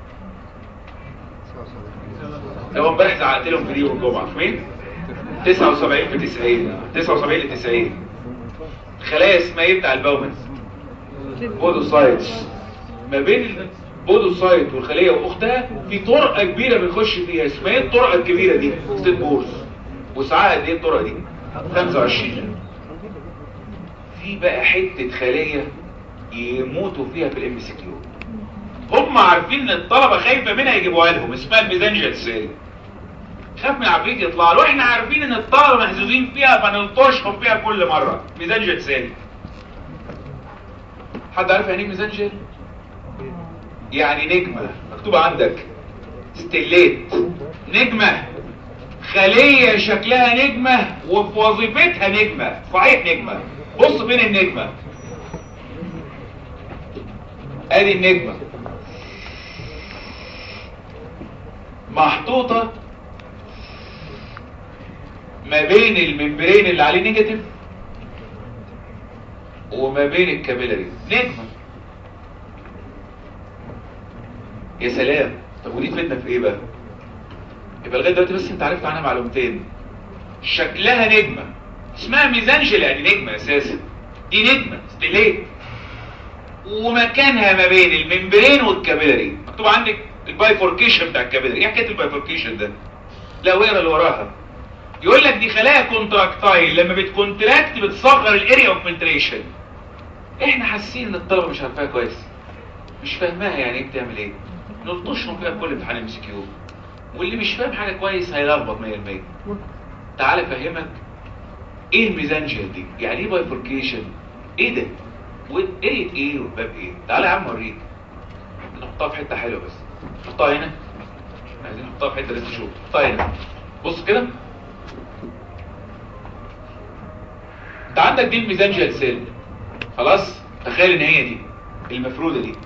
لو امبارح زعقت لهم في دي والجمعه فين؟ 79 في 90، 79 ل 90. خلايا اسمها ايه بتاع الباومنز؟ بودوسايتس. ما بين البودوسايت والخليه واختها في طرقه كبيره بنخش فيها، اسمها ايه الطرقه الكبيره دي؟ ستيت بورز. وساعات قد ايه الطرقه دي؟ 25. في بقى حته خليه يموتوا فيها في الام سي كيو، هم عارفين ان الطلبه خايفه منها يجيبوها لهم، اسمها الميزانجيال سيل. خاف من العفريت يطلع له، واحنا عارفين ان الطلبه محظوظين فيها فنلطشهم فيها كل مره. ميزانجيال سيل. حد عارف يعني ايه ميزانجيال؟ يعني نجمه، مكتوبه عندك ستيليت، نجمه، خليه شكلها نجمه وفي وظيفتها نجمه، صحيح نجمه. بص فين النجمه؟ ادي النجمه محطوطه ما بين الممبرين اللي عليه نيجاتيف وما بين الكابيلاري، نجمه. يا سلام. طب ودي تفيدنا في ايه بقى؟ يبقى لغايه دلوقتي بس انت عرفت عنها معلومتين. شكلها نجمه، اسمها ميزانجيال يعني نجمه اساسا، دي نجمه ستيليت، ومكانها ما بين الممبرين والكابيلاري. مكتوب عندك البايفوركيشن بتاع الكابيلاري. ايه حكايه البايفوركيشن ده؟ لا، واقرا اللي وراها. يقول لك دي خلايا كونتراكتايل، لما بتكونتراكت بتصغر الاريا اوف فلتريشن. احنا حاسين ان الطلبه مش عارفاها كويس، مش فاهماها يعني ايه بتعمل ايه، نلطشهم فيها بكل امتحان ام سي كيو، واللي مش فاهم حاجه كويس هيلخبط 100%. تعال افهمك ايه الميزانجيال دي، يعني ايه بايفوركيشن، ايه ده، وقريت ايه وباب ايه. تعال يا عم اوريك. نحطها في حته حلوه، بس نحطها هنا، عايزين نحطها في حته لسه تشوف. نحطها هنا، بص كده. انت عندك دي الميزانجيال سيل، خلاص؟ تخيل ان هي دي المفروده دي،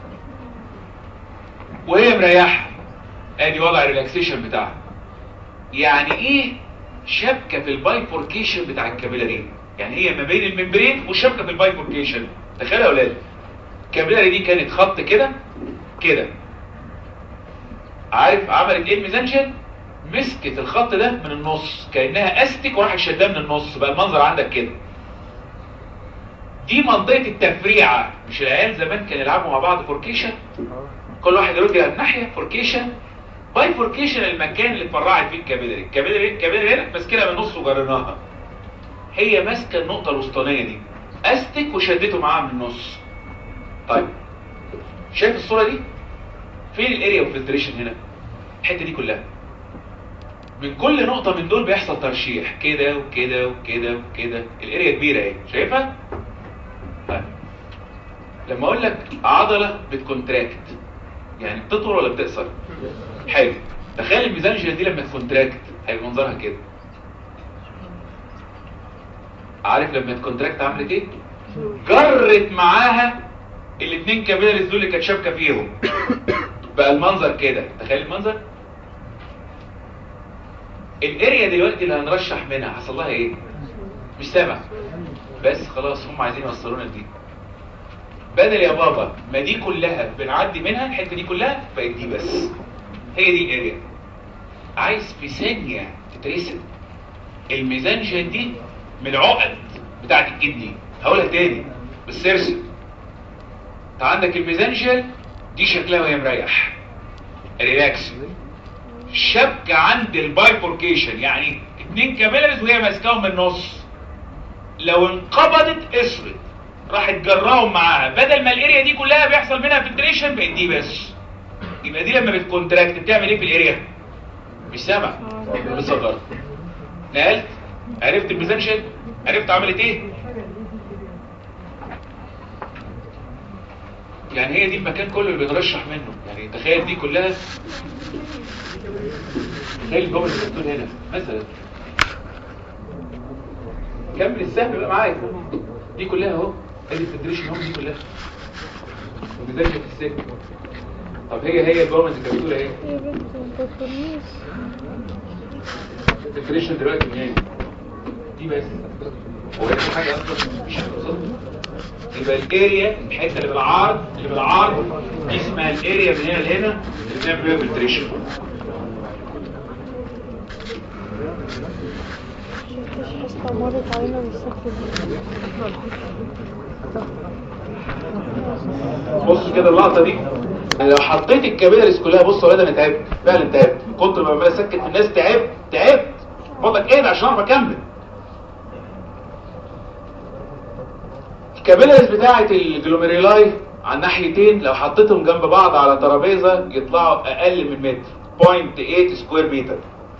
وهي مريحه، ادي وضع الريلاكسيشن بتاعها. يعني ايه شبكه في البايفوركيشن بتاع الكابيلاري؟ يعني هي ما بين الممبرين والشبكه في البايفوركيشن. تخيل يا اولاد، الكابيلاري دي كانت خط كده كده، عارف عملت ايه الميزانجيال؟ مسكت الخط ده من النص كانها استك وراحت شداه من النص، بقى المنظر عندك كده. دي منطقه التفريعه. مش العيال زمان كانوا يلعبوا مع بعض فوركيشن، كل واحد يرجع ناحيه فوركيشن. بايفوركيشن المكان اللي اتفرعت فيه الكابيلاري. الكابيلاري هنا ماسكينها من النص وجريناها، هي ماسكه النقطه الوسطانيه دي، استك وشدته معاها من النص. طيب شايف الصوره دي؟ فين الاريا اوف فلتريشن هنا؟ الحته دي كلها، من كل نقطه من دول بيحصل ترشيح كده وكده وكده وكده. الاريا كبيره اهي، شايفها؟ طيب لما اقول لك عضله بتكونتراكت يعني بتطول ولا بتقصر؟ حلو. تخيل الميزانجيال دي لما تكونتراكت هيبقى منظرها كده. عارف لما تكونتراكت عملت ايه؟ جرت معاها الاثنين كابيلاريز دول اللي كانت شابكه فيهم. بقى المنظر كده. تخيل المنظر. الاريا دلوقتي اللي هنرشح منها حصل لها ايه؟ مش سامع. بس خلاص هم عايزين يوصلونا لدي. بدل يا بابا ما دي كلها بنعدي منها الحته دي كلها بقت دي بس. هي دي الاريا. عايز في ثانيه تترسم الميزانجيال دي من العقد بتاعت الكدني. هقولها تاني بس ارسم. انت عندك الميزانجيال دي شكلها وهي مريح ريلاكس، شبكه عند البايفوركيشن يعني اتنين كابيلاريز وهي ماسكاهم من النص. لو انقبضت اسود راح تجرهم معاها، بدل ما الاريا دي كلها بيحصل منها فلتريشن بقت دي بس. يبقى دي لما بتكونتراكت بتعمل ايه في الاريا؟ مش سامع. بصغر. نقلت. عرفت الميزانجيال؟ عرفت عملت ايه؟ يعني هي دي المكان كله اللي بنرشح منه. يعني تخيل دي كلها، تخيل الجمل اللي بتقول هنا مثلا كمل السهم بقى معايا. دي كلها اهو ادي الفدريشن اهو دي كلها وميزانجيال في السجن. طب هي الجمل اللي كانت بتقول ايه؟ الفدريشن دلوقتي منين؟ دي بس. هو في حاجه اصلا مش هتوصل. يبقى الاريا الحته اللي بالعرض دي اسمها الاريا من هنا لهنا اللي بنعمل بيها فلتريشن. بص كده اللقطه دي. لو حطيت الكابيلاريز كلها، بص يا ولاد انا تعبت فعلا، تعبت من كتر ما عمال اسكت في الناس. تعبت بقولك ايه ده عشان اعرف اكمل. الكابيلاريز بتاعه الجلوميرولاي على الناحيتين لو حطيتهم جنب بعض على ترابيزه يطلعوا اقل من متر، 0.8 سكوير متر.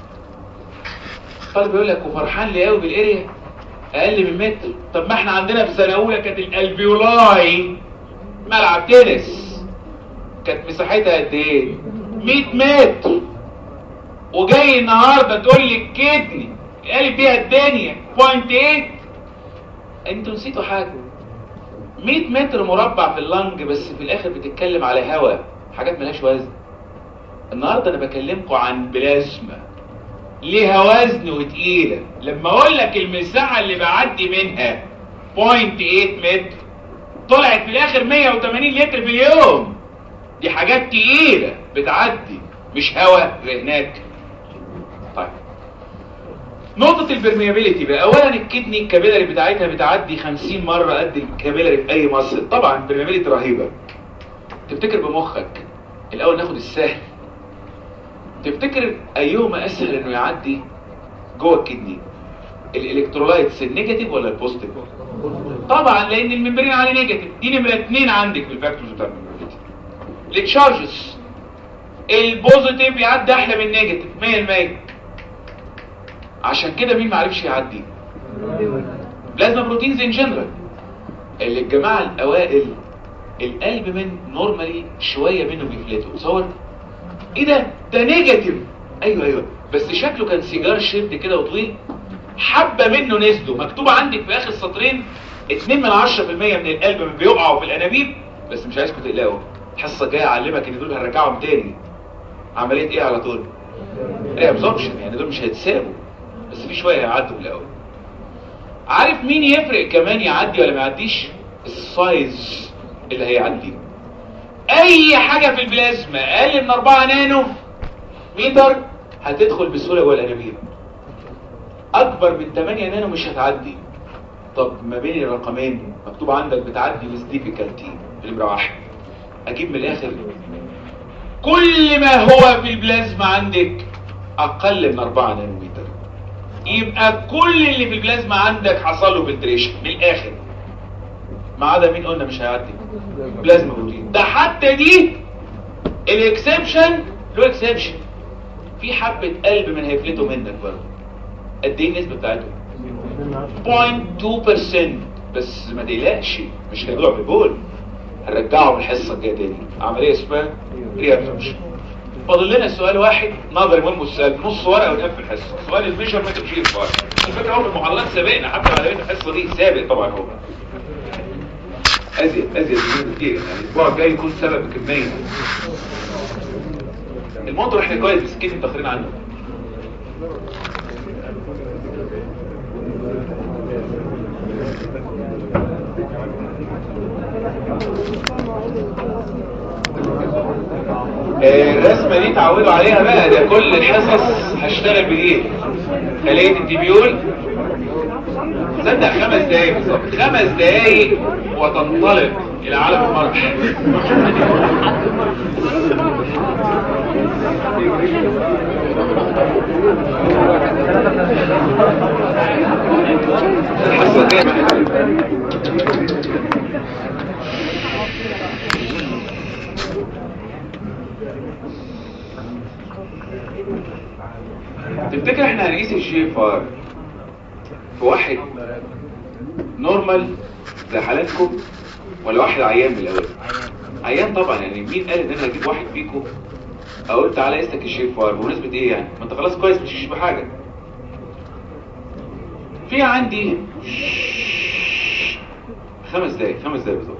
طالب يقول لك وفرحان لي قوي بالاريا اقل من متر. طب ما احنا عندنا في سنه اولى كانت الالفيولاي ملعب تنس كانت مساحتها قد ايه؟ 100 متر. وجاي النهارده تقول لي الكدني قالب بيها الدنيا 0.8. انتوا نسيتوا حاجه. 100 متر مربع في اللنج بس في الاخر بتتكلم على هواء، حاجات ملهاش وزن. النهارده انا بكلمكم عن بلازما ليها وزن وتقيله. لما اقول لك المساحه اللي بعدي منها 0.8 متر طلعت في الاخر 180 لتر في اليوم. دي حاجات تقيله بتعدي مش هواء زي هناك. طيب نقطة البرميابيليتي بقى. اولا الكدني الكابيلاري بتاعتها بتعدي 50 مرة قد الكابيلاري في اي مصل. طبعا البرميابيليتي رهيبة. تفتكر بمخك الاول ناخد السهل. تفتكر ايهما اسهل انه يعدي جوه الكدني؟ الالكترولايتس النيجاتيف ولا البوزيتيف؟ طبعا لان الممبرين عليه نيجاتيف. دي نمرة 2 عندك في الفاكتورز بتاع البرميابيليتي. التشارجز البوزيتيف يعدي احلى من النيجاتيف 100%. عشان كده مين معرفش يعدي؟ بلازما بروتينز ان جنرال. اللي الجماعه الاوائل القلب من نورمالي شويه منه بيفلتوا. تصور ايه ده نيجاتيف. ايوه بس شكله كان سيجار شيبد كده وطويل. حبه منه نزلوا. مكتوب عندك في اخر السطرين 2% من القلب من بيقعوا في الانابيب. بس مش عايزكم تقلقوا، الحصه الجايه اعلمك ان دول هنرجعهم تاني. عمليه ايه على طول؟ ريابزوربشن. يعني دول مش هيتسابوا بس في شويه هيعدوا الاول. عارف مين يفرق كمان يعدي ولا ما يعديش؟ السايز اللي هيعدي. اي حاجه في البلازما اقل من 4 نانو متر هتدخل بسهوله جوه الانابيب. اكبر من 8 نانو مش هتعدي. طب ما بين الرقمين مكتوب عندك بتعدي with difficulty نمرة 1. اجيب من الاخر كل ما هو في البلازما عندك اقل من 4 نانومتر يبقى كل اللي في البلازما عندك حصل له فلتريشن من الاخر. ما عدا مين قلنا مش هيعدي؟ بلازما بروتين. ده حتى دي الاكسبشن له اكسبشن. في حبه قلب من هيفلتوا منك برضه. قد ايه النسبه بتاعتهم؟ 0.2%. بس ما تقلقش مش هيطلعوا في البول. هنرجعه من الحصه الجايه تاني. عمليه اسمها ريابسوربشن. فاضل لنا سؤال واحد نظري مهم، السؤال نص ورقه ونقفل الحصه. سؤال الميجرمنت اوف جي اف ار. الفكره هو في المحاضرات سابقنا، حتى بعد الحصه دي سابق طبعا. هو ازيد من كتير، يعني الاسبوع الجاي يكون سبب كميه. الموضوع احنا كويس بس كيف متاخرين عنه. الرسمه دي تعودوا عليها بقى، ده كل الحصص هشتغل بايه؟ خليه الديبيول. صدق 5 دقايق بالظبط، 5 دقايق وتنطلق الى عالم المرح. الحصه دي تفتكر احنا هنقيس الجي اف ار في واحد نورمال زي حالاتكم ولا واحد عيان من الاول؟ عيان طبعا. يعني مين قال ان انا هجيب واحد فيكم اقول تعالى قيسك الجي اف ار بمناسبه ايه؟ يعني ما انت خلاص كويس مش بحاجه. في عندي 5 دقايق بالظبط.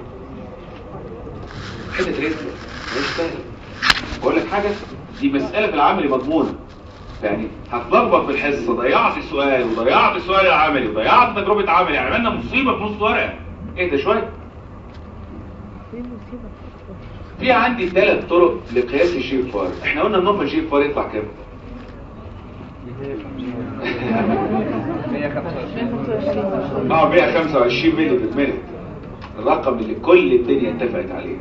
حته رزق مش سهله. بقول لك حاجه، دي مساله في العملي مضمونه. يعني هتلخبط في الحصه، ضيعت السؤال وضيعت السؤال العملي وضيعت تجربه عملي، يعني عملنا مصيبه في نص ورقه. اهدى شويه. في عندي 3 طرق لقياس الجي اف ار. احنا قلنا النورمال جي اف ار يطلع كام؟ 125 مللي في المينت، الرقم اللي كل الدنيا اتفقت عليه.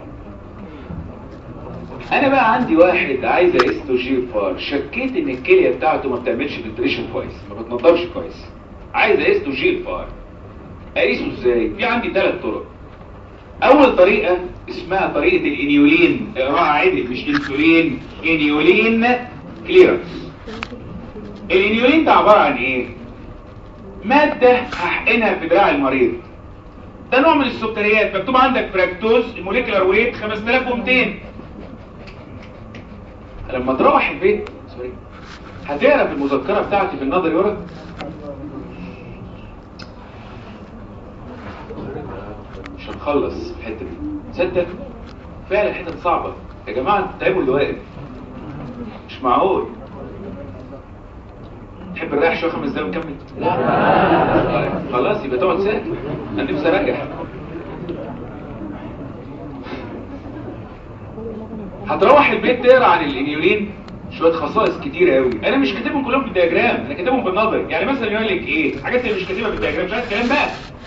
انا بقى عندي واحد عايز اقيس له جي اف ار، شكيت ان الكليه بتاعته ما بتعملش فلتريشن كويس، ما بتنضفش كويس، عايز اقيس له جي اف ار. اقيسه ازاي؟ في عندي 3 طرق. اول طريقه اسمها طريقه الانيولين، اقراها عدل مش انسولين، انيولين كليرنس. الانيولين ده عباره عن ايه؟ ماده هحقنها في دراع المريض. ده نوع من السكريات، مكتوب عندك فراكتوز، الموليكولار ويت 5200. لما تروح البيت هتقرا في المذكره بتاعتي في النظري ورق مش هنخلص الحته دي. تصدق فعلا حته صعبه يا جماعه. تعبوا اللي واقف، مش معقول. تحب نريح شويه 5 دقايق ونكمل؟ لا خلاص يبقى تقعد ساكت. انا نفسي اريح. هتروح البيت تقرا عن الانيولين شويه خصائص كتيره قوي. انا مش كاتبهم كلهم في الدياجرام، انا كاتبهم بالنظر. يعني مثلا يقول لك ايه حاجات اللي مش كاتبها في الدياجرام، مش عايز كلام بقى.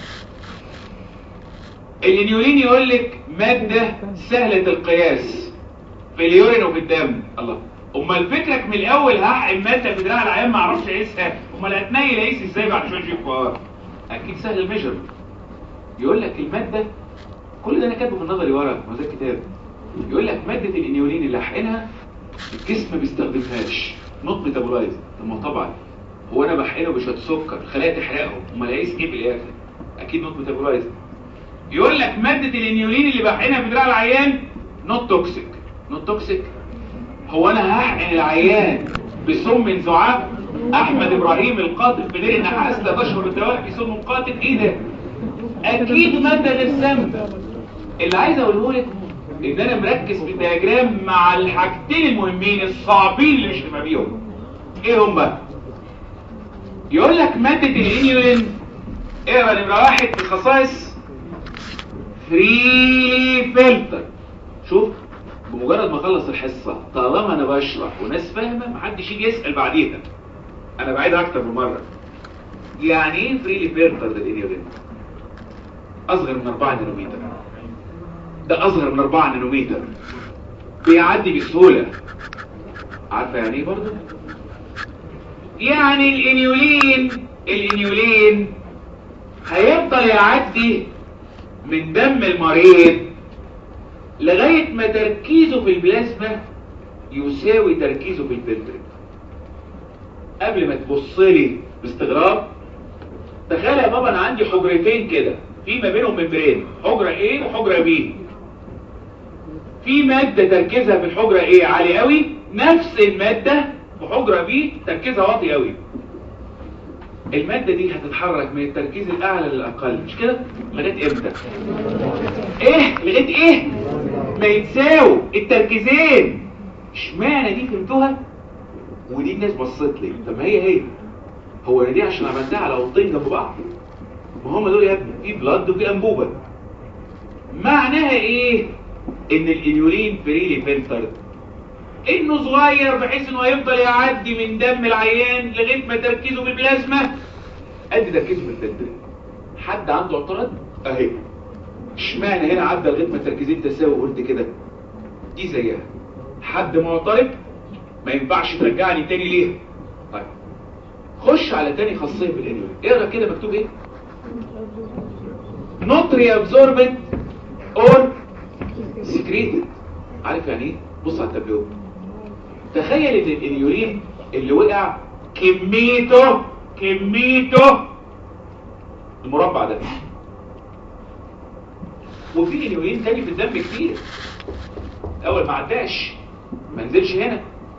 الانيولين يقول لك ماده سهله القياس في اليورين وفي الدم. الله، امال فكرك من الاول هحقن ماده في دراع العيان ما اعرفش اقيسها، امال هتنيل اقيس ازاي بعد شويه جي اف ار؟ اكيد سهل الميجر. يقول لك الماده، كل ده انا كاتبه في النظري ورا ما زي الكتاب. يقول لك ماده الانيولين اللي هحقنها الجسم ما بيستخدمهاش، نوت ميتابولايز. طبعا هو انا بحقنه بشويه سكر، الخلايا تحرقه، امال هيقيس ايه في الاخر؟ اكيد نوت ميتابولايز. يقول لك ماده الانيولين اللي بحقنها في دراع العيان نوت توكسيك. نوت توكسيك؟ هو انا هحقن العيان بسم زعاف؟ احمد ابراهيم القاتل في دير النحاس 3 اشهر بالتوالي في سم قاتل. ايه ده؟ اكيد ماده غير سامه. اللي عايز اقوله لك ان انا مركز في الدياجرام مع الحاجتين المهمين الصعبين اللي مش هنبقى بيهم. ايه هم بقى؟ يقول لك ماده الانيولين، اقرا نمره 1 في الخصائص، فري فلتر. شوف، بمجرد ما اخلص الحصه طالما انا بشرح وناس فاهمه محدش يجي يسال بعديها. انا بعيدها اكتر من مره. يعني ايه فري فلتر ده الانيولين؟ اصغر من 4 نانومتر. ده اصغر من 4 نانومتر، بيعدي بسهوله. عارفه يعني ايه برضه؟ يعني الانيولين هيفضل يعدي من دم المريض لغايه ما تركيزه في البلازما يساوي تركيزه في الفلتر. قبل ما تبص لي باستغراب، تخيل يا بابا انا عندي حجرتين كده في ما بينهم ممبرين، حجره A وحجره B. في مادة تركيزها في الحجرة ايه عالي قوي، نفس المادة في حجرة بي تركيزها واطي قوي. المادة دي هتتحرك من التركيز الاعلى للاقل، مش كده؟ لغاية امتى؟ ايه لغاية ايه؟ ما يتساووا التركيزين. اشمعنى دي فهمتوها ودي الناس بصت لي؟ طب ما هي هو انا دي عشان عملتها على اوضتين جنب بعض، ما هم دول يا ابني في بلاد وفي انبوبة. معناها ايه؟ ان الانيولين فريلي فلترد، انه صغير بحيث انه هيفضل يعدي من دم العيان لغايه ما تركيزه بالبلازما قد تركيزه في الفلتر. حد عنده اعتراض؟ اهي. اشمعنى هنا عدى لغايه ما التركيزين تساوي قلت كده؟ دي زيها. حد معترض؟ ما ينفعش ترجعني تاني ليه؟ طيب خش على تاني خاصيه في الانيولين. اقرا كده مكتوب ايه؟ not reabsorbed or secreted. عارف يعني ايه؟ بص على التابلو. تخيل ان الانيولين اللي وقع كميته المربع ده، وفي انيولين تاني في الدم كتير اول ما عداش ما نزلش هنا.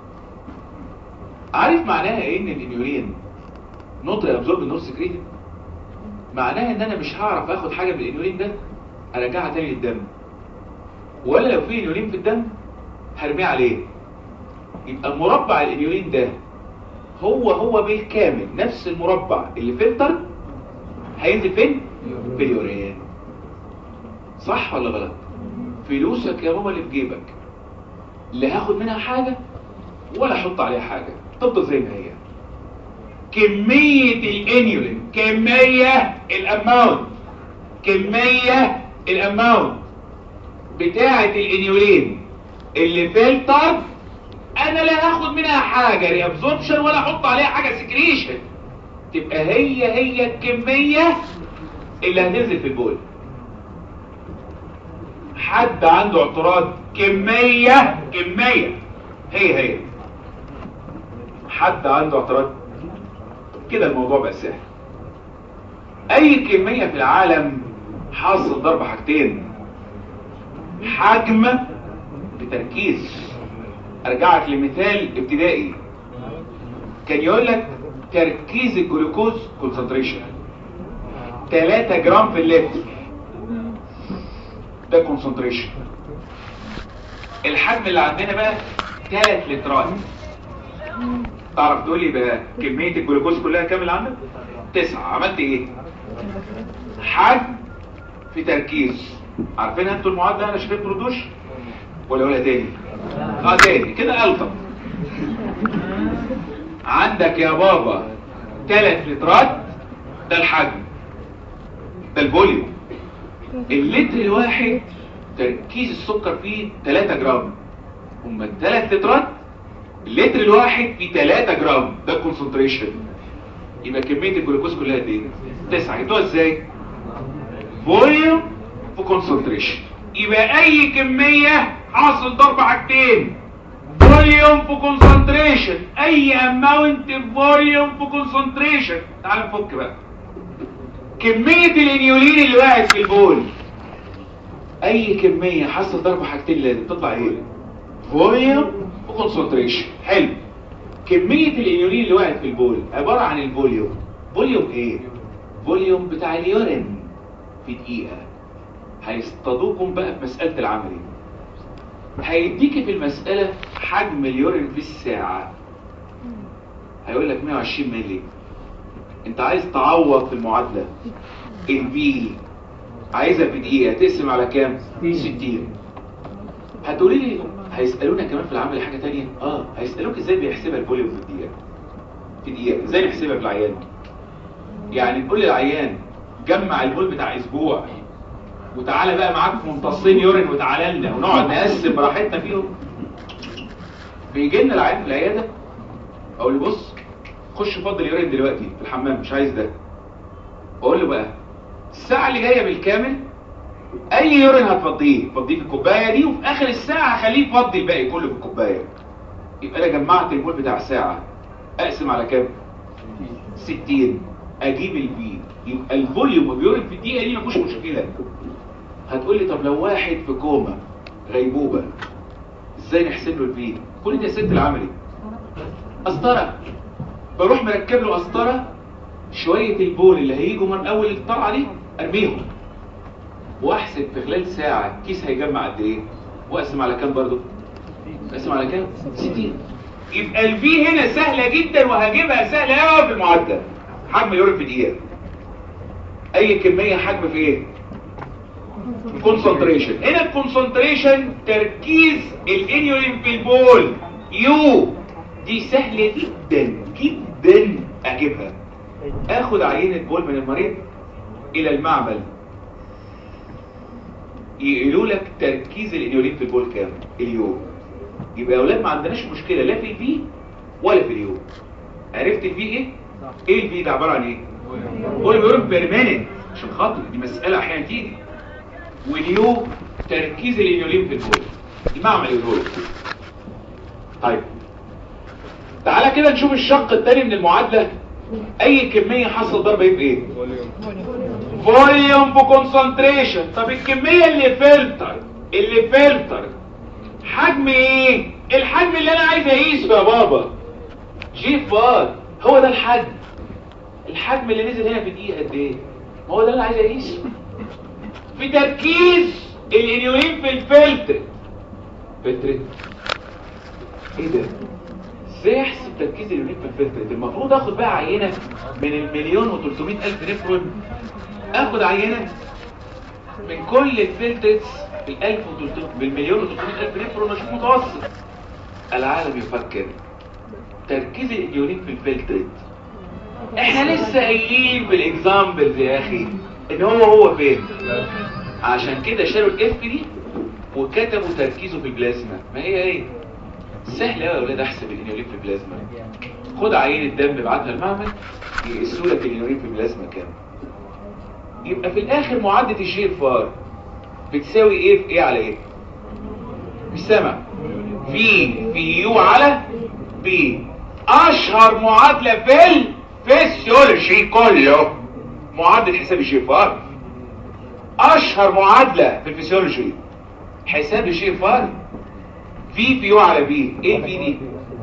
عارف معناها ايه ان الانيولين نوت ريابزورب نور سكريتد؟ معناها ان انا مش هعرف اخد حاجه من الانيولين ده ارجعها تاني للدم، ولا لو في انيولين في الدم هرميه عليه. يبقى مربع الانيولين ده هو بالكامل نفس المربع اللي فلتر هينزل فين؟ في اليورين. صح ولا غلط؟ فلوسك يا ماما اللي في جيبك لا هاخد منها حاجه ولا احط عليها حاجه، تفضل زي ما هي. كميه الانيولين، كميه الاماونت بتاعه الانيولين اللي فلتر انا لا هاخد منها حاجه ريابزوربشن ولا احط عليها حاجه سكريشن، تبقى هي الكميه اللي هتنزل في البول. حد عنده اعتراض؟ كميه هي حد عنده اعتراض؟ كده الموضوع بقى سهل. اي كميه في العالم حاصل ضرب حاجتين، حجم بتركيز. ارجعك لمثال ابتدائي كان يقول لك تركيز الجلوكوز كونسنتريشن 3 جرام في اللتر، ده كونسنتريشن. الحجم اللي عندنا بقى 3 لترات. تعرف تقول لي بقى كميه الجلوكوز كلها كام اللي عندك؟ 9. عملت ايه؟ حجم في تركيز. عارفينها انتوا المعادله؟ انا شايف تردوش ولا تاني؟ تاني كده ألطف. عندك يا بابا 3 لترات، ده الحجم، ده الفوليوم. اللتر الواحد تركيز السكر فيه 3 جرام، هما 3 لترات اللتر الواحد فيه 3 جرام، ده الكونسنتريشن. يبقى كميه الجلوكوز كلها قد ايه؟ 9. جبتوها ازاي؟ فوليوم في كونسنتريشن. يبقى اي كميه حاصل ضرب حاجتين، فوليوم في كونسنتريشن. اي اماونت فوليوم في كونسنتريشن. تعال نفك بقى. كميه الانيولين اللي وقعت في البول، اي كميه حاصل ضرب حاجتين لازم تطلع ايه؟ فوليوم وكونسنتريشن. حلو. كميه الانيولين اللي وقعت في البول عباره عن الفوليوم. فوليوم ايه؟ فوليوم بتاع اليورين في دقيقه. هيصطادوكم بقى في مساله العملي، هيديكي في المساله حجم اليورين في الساعه، هيقول لك 120 مللي. انت عايز تعوض في المعادله البي عايزها في دقيقه، تقسم على كام؟ 60. هتقولي لي هيسالونا كمان في العمل حاجه تانية. هيسالوك ازاي بيحسبها الفوليوم في دقيقه ازاي نحسبها في العيان. يعني تقول للعيان جمع البول بتاع اسبوع وتعالى بقى معاك ممتصين يورين وتعالى لنا ونقعد نقسم براحتنا فيهم. بيجي لنا العيان في العياده اقول له بص خش فضل يورين دلوقتي في الحمام، مش عايز ده. اقول له بقى الساعه اللي جايه بالكامل اي يورين هتفضيه في الكوبايه دي، وفي اخر الساعه هخليه يفضي الباقي كله في الكوبايه. يبقى انا جمعت البول بتاع الساعه، اقسم على كام؟ 60. اجيب البي، يبقى الفوليوم واليورين في الدقيقه دي مفيش مشكله. هتقول لي طب لو واحد في كوما غيبوبة. ازاي نحسب له البي؟ كل دي اسئله العملي. قسطره، بروح مركب له قسطره، شويه البول اللي هيجوا من اول الطلعه دي ارميهم واحسب في خلال ساعه كيس هيجمع قد ايه، واقسم على كام برضه؟ اقسم على كام؟ 60. يبقى البي هنا سهله جدا وهجيبها سهله قوي في المعادله. حجم اليورين في دقيقه. اي كميه حجم في ايه؟ الكونسنتريشن. هنا الكونسنتريشن تركيز الانيولين في البول يو، دي سهله جدا جدا اجيبها. اخد عينه بول من المريض الى المعمل، يقولوا لك تركيز الانيولين في البول كام؟ اليو. يبقى يا اولاد ما عندناش مشكله لا في البي ولا في اليو. عرفت البي ايه؟ ايه البي ده عباره عن ايه؟ بول بيورين بيرماننت، عشان خاطر دي مساله احيانا تيجي. واليو تركيز الانيولين في البول، المعمل يقول. طيب تعالى كده نشوف الشق الثاني من المعادله. اي كميه حصل ضربه ايه في ايه؟ فوليوم بكونسنتريشن. طب الكميه اللي فلتر حجم ايه؟ الحجم اللي انا عايز اقيسه يا بابا جي فار، هو ده الحجم. الحجم اللي نزل هنا في دقيقه قد ايه؟ ما هو ده اللي انا عايز اقيسه. في تركيز الانيولين في الفلتر. ايه ده؟ ازاي احسب تركيز الانيولين في الفلتر؟ المفروض اخد بقى عينه من 1,300,000 نفرون، اخد عينه من كل الفلترز بال1,300,000 نفرون اشوف متوسط. العالم يفكر تركيز الانيولين في الفلتر. احنا لسه قايلين بالاكزامبلز يا اخي ان هو فين. عشان كده شالوا الاف دي وكتبوا تركيزه في البلازما. ما هي ايه؟ سهل قوي يا اولاد احسب الانيولين في البلازما. خد عينه دم ابعتها المعمل يقيسوا لك الانيولين في البلازما كام. يبقى في الاخر معادله الجي فار بتساوي ايه في ايه على ايه؟ مش سامع. في يو على بي. اشهر معادله في الفسيولوجي كله معادله حساب الجي فار. اشهر معادله في الفسيولوجي حساب الجي فار في يو على بي. ايه البي دي؟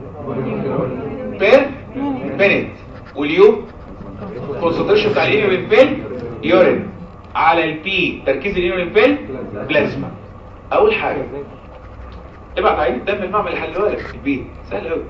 بير مينيت. واليو كونسنتريشن بتاع الانيولين في اليورين على البي تركيز الانيولين في البلازما. اول حاجه ابعت عين الدم المعمل يحللها لك البي. سهل قوي.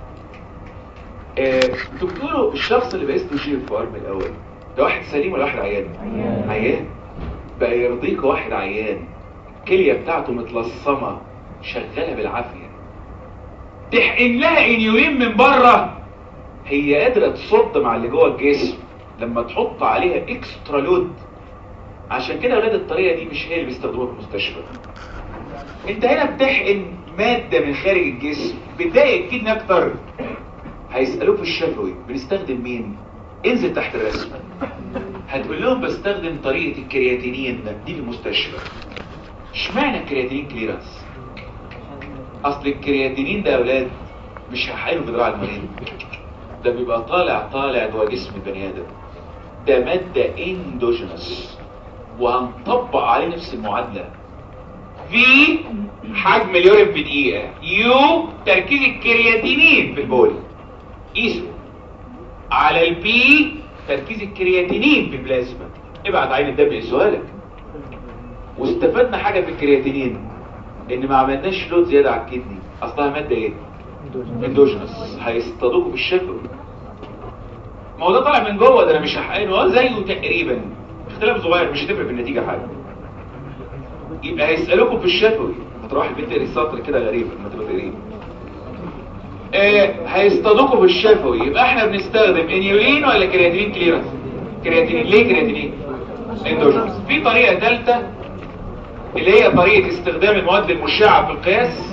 انتوا بتقولوا الشخص اللي بقيسته جي فار من الاول ده واحد سليم ولا واحد عيان؟ عيان. بقى يرضيك واحد عيان الكليه بتاعته متلصمه شغاله بالعافيه، تحقن لها انيولين من بره، هي قادره تصد مع اللي جوه الجسم لما تحط عليها اكسترا لود. عشان كده اولاد الطريقه دي مش هي اللي بيستخدموها في المستشفى. انت هنا بتحقن ماده من خارج الجسم بتضايق الكدن اكتر. هيسالوك في الشفوي بنستخدم مين؟ انزل تحت الرسم هتقول لهم بستخدم طريقه الكرياتينين دي في المستشفى. اشمعنى الكرياتينين كليرانس؟ اصل الكرياتينين ده يا اولاد مش هحقنه في دراع المريض، ده بيبقى طالع جوه جسم البني ادم. ده ماده اندوجينوس وهنطبق عليه نفس المعادله. في حجم اليورين في دقيقه، يو تركيز الكرياتينين في البول، قيسه على البي تركيز الكرياتينين في البلازما. ابعت عين الدم يقيسوها لك. واستفدنا حاجه في الكرياتينين ان ما عملناش لود زياده على الكدني. اصلها ماده ايه؟ اندوجينوس. هيصطادوكوا في الشفوي. ما هو ده طالع من جوه، ده انا مش هحقنه زيه تقريبا، اختلاف صغير مش هتفرق في النتيجه حاجه. يبقى هيسالوكوا في الشفوي، هتروح البنت تقري سطر كده غريب لما تبقى تقريبا. هيصطادوكوا في الشفوي. يبقى احنا بنستخدم انيولين ولا كرياتينين كليرانس؟ كرياتينين. ليه كرياتينين؟ اندوجينوس. في طريقه ثالثه اللي هي طريقه استخدام المواد المشعه في القياس.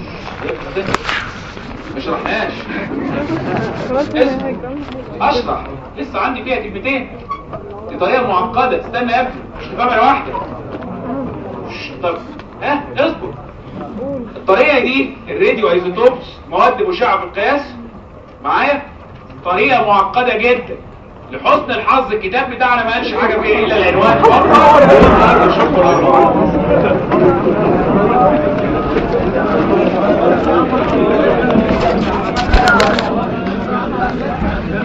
ما شرحناش. اشرح لسه عندي فيها كلمتين. دي طريقه معقده، استنى قبل مش كاميرا واحده. طب اصبر. الطريقه دي الراديو ايزوتوبس مواد مشعه في القياس معايا. طريقه معقده جدا. لحسن الحظ الكتاب بتاعنا ما قالش حاجه فيها الا العنوان. Thank you.